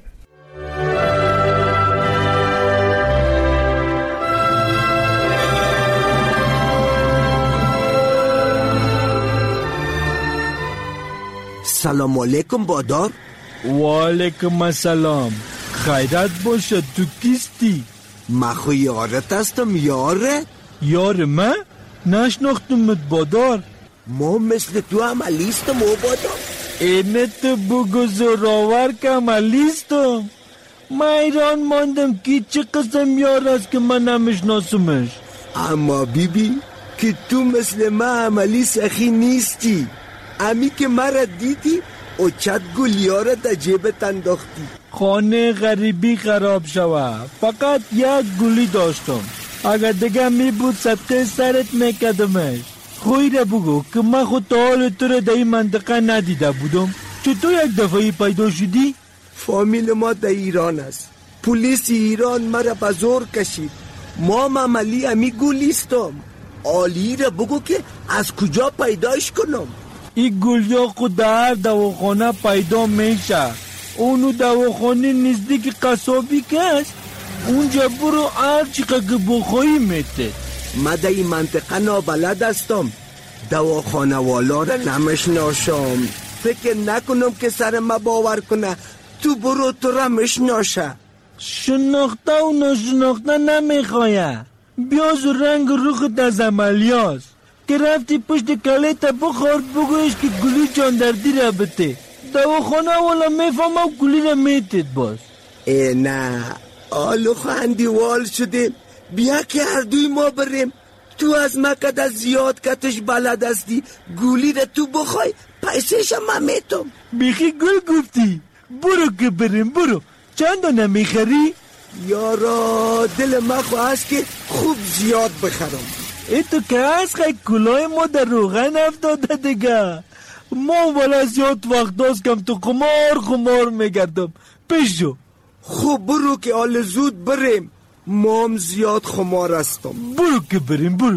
سلام علیکم بادار. و علیکم السلام. خیرت باشه، تو کیستی؟ من خو یارت هستم. یاره؟ یار من؟ نشناختمت بادار. ما مثل تو عملیستم و بادار. اینه تو بگو زراور که عملیستم. من ایران ماندم که چه قسم یار است که من نمیشناسمش. اما بی بی که تو مثل من عملی سخی نیستی. امی که مرا دیدی او چت گلیاره در جیبت انداختی. خانه غریبی خراب شوه، فقط یک گلی داشتم. اگر دیگه می بود صدقه سرت میکدمش. خویره بگو که من خود تا حال تو را در این منطقه ندیده بودم. چطور یک دفعه پیدا شدی؟ فامیل ما در ایران است. پلیس ایران مرا به زور کشید. ما عملی امی گلیستم. آلی را بگو که از کجا پیداش کنم. این گلیا خود در هر دواخانه پیدا میشه. اونو دواخانه نزدیک قصابی که است، اونجا برو هر چیقه که بخواهی میته. من در این منطقه نابلد هستم. دواخانه والا را نمشناشم. فکر نکنم که سر ما باور کنه. تو برو تو را مشناشه. شناخته و نشناخته نمیخواه. بیاز و رنگ روخت از عملیاست که رفتی پشت کله تا بخورد بگویش که گلی جاندردی را بته. دواخانه والا میفهمم گلی را میتید باز. ای نه آلو خواهندی وال شده. بیا که هر دوی ما بریم. تو از مکد از زیاد کتش بلد هستی. گولی را تو بخوای پیسش هم میتم. بیخی گل گفتی. برو که بریم برو. چند نمیخری؟ یارا دل ما خواهست که خوب زیاد بخرم. ای تو که از خیلی کلای ما در روغن افتاده دیگه. ما والا زیاد وقت داست کم تو خمار خمار میگردم. پیشو خوب برو که آل زود بریم. ما هم زیاد خمار هستم. برو که بریم برو.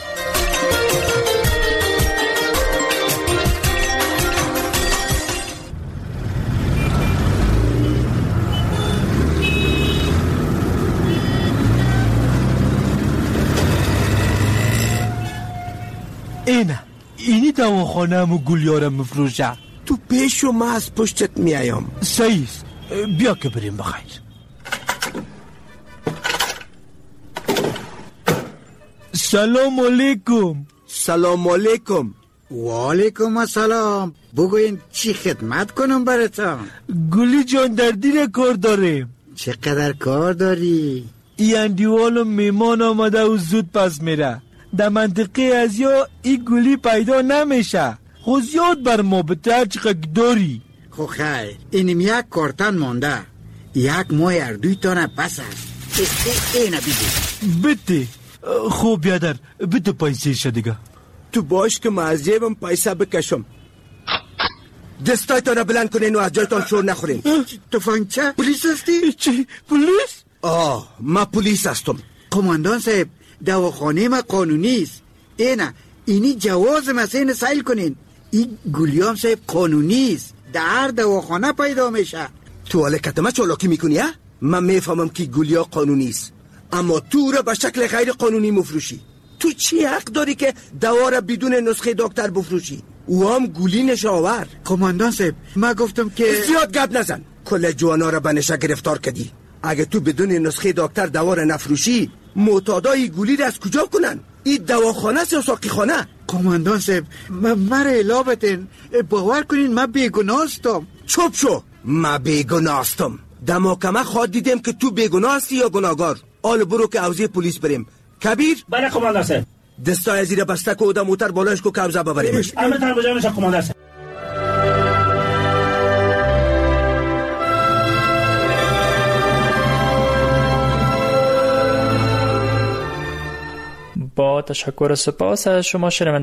اینه اینی دواخانه همو گلیارم مفروشه. تو پیشو ما از پشتت میایم. سعیست بیا که بریم بخیر. سلام علیکم. سلام علیکم. و علیکم السلام. بگوین چی خدمت کنم براتون؟ گلی جاندردی را کار داریم. چقدر کار داری؟ این اندیوال میمان آمده و زود پس میره. در منطقه از یا این گلی پیدا نمیشه. خود زیاد بر ما بتر چقدر داری. خو خیر اینم یک کارتن مانده. یک ماه اردوی تانه پس است. اینه بیدی بده. خوب بیادر بده پیسه شدیگه. تو باش که من از جیبم پیسه بکشم. دستایتان را بلند کنین و از جایتان شور نخورین. تفنگچه؟ پلیس هستی؟ چی؟ پلیس؟ آه ما پلیس هستم. قماندان صاحب دواخانه ما قانونی است. اینا اینی جواز مسین سیل کنین. این گلیام صاحب قانونی است. در هر دواخانه پیدا میشه. تو حالا کتمه چالاکی میکنی ها؟ من میفهمم که گلیا قانونی است، اما تو را به شکل غیر قانونی مفروشی. تو چی حق داری که دوا را بدون نسخه دکتر بفروشی؟ او هم گولی نشاور. قماندان صاحب ما گفتم که زیاد گپ نزن. کل جوانا را به نشه گرفتار کردی. اگه تو بدون نسخه دکتر دوا را نفروشی، معتادای گولی را از کجا کنن؟ این دواخانه است یا ساقی خانه؟ قماندان صاحب مرا الابتین، باور کنین من بیگناه هستم. چوب شو. من بیگناه هستم. دماکمه خواد دیدم که تو بیگناه هستی یا گناهگار. آل برو که اوزی پلیس بریم. کبیر؟ بله قماندان صاحب. دستای زیر بسته که اودا موتر بالایش که کبزه ببریمش. امرتان بجانش قماندان صاحب. با تشکر و سپاس از شما شنوندگان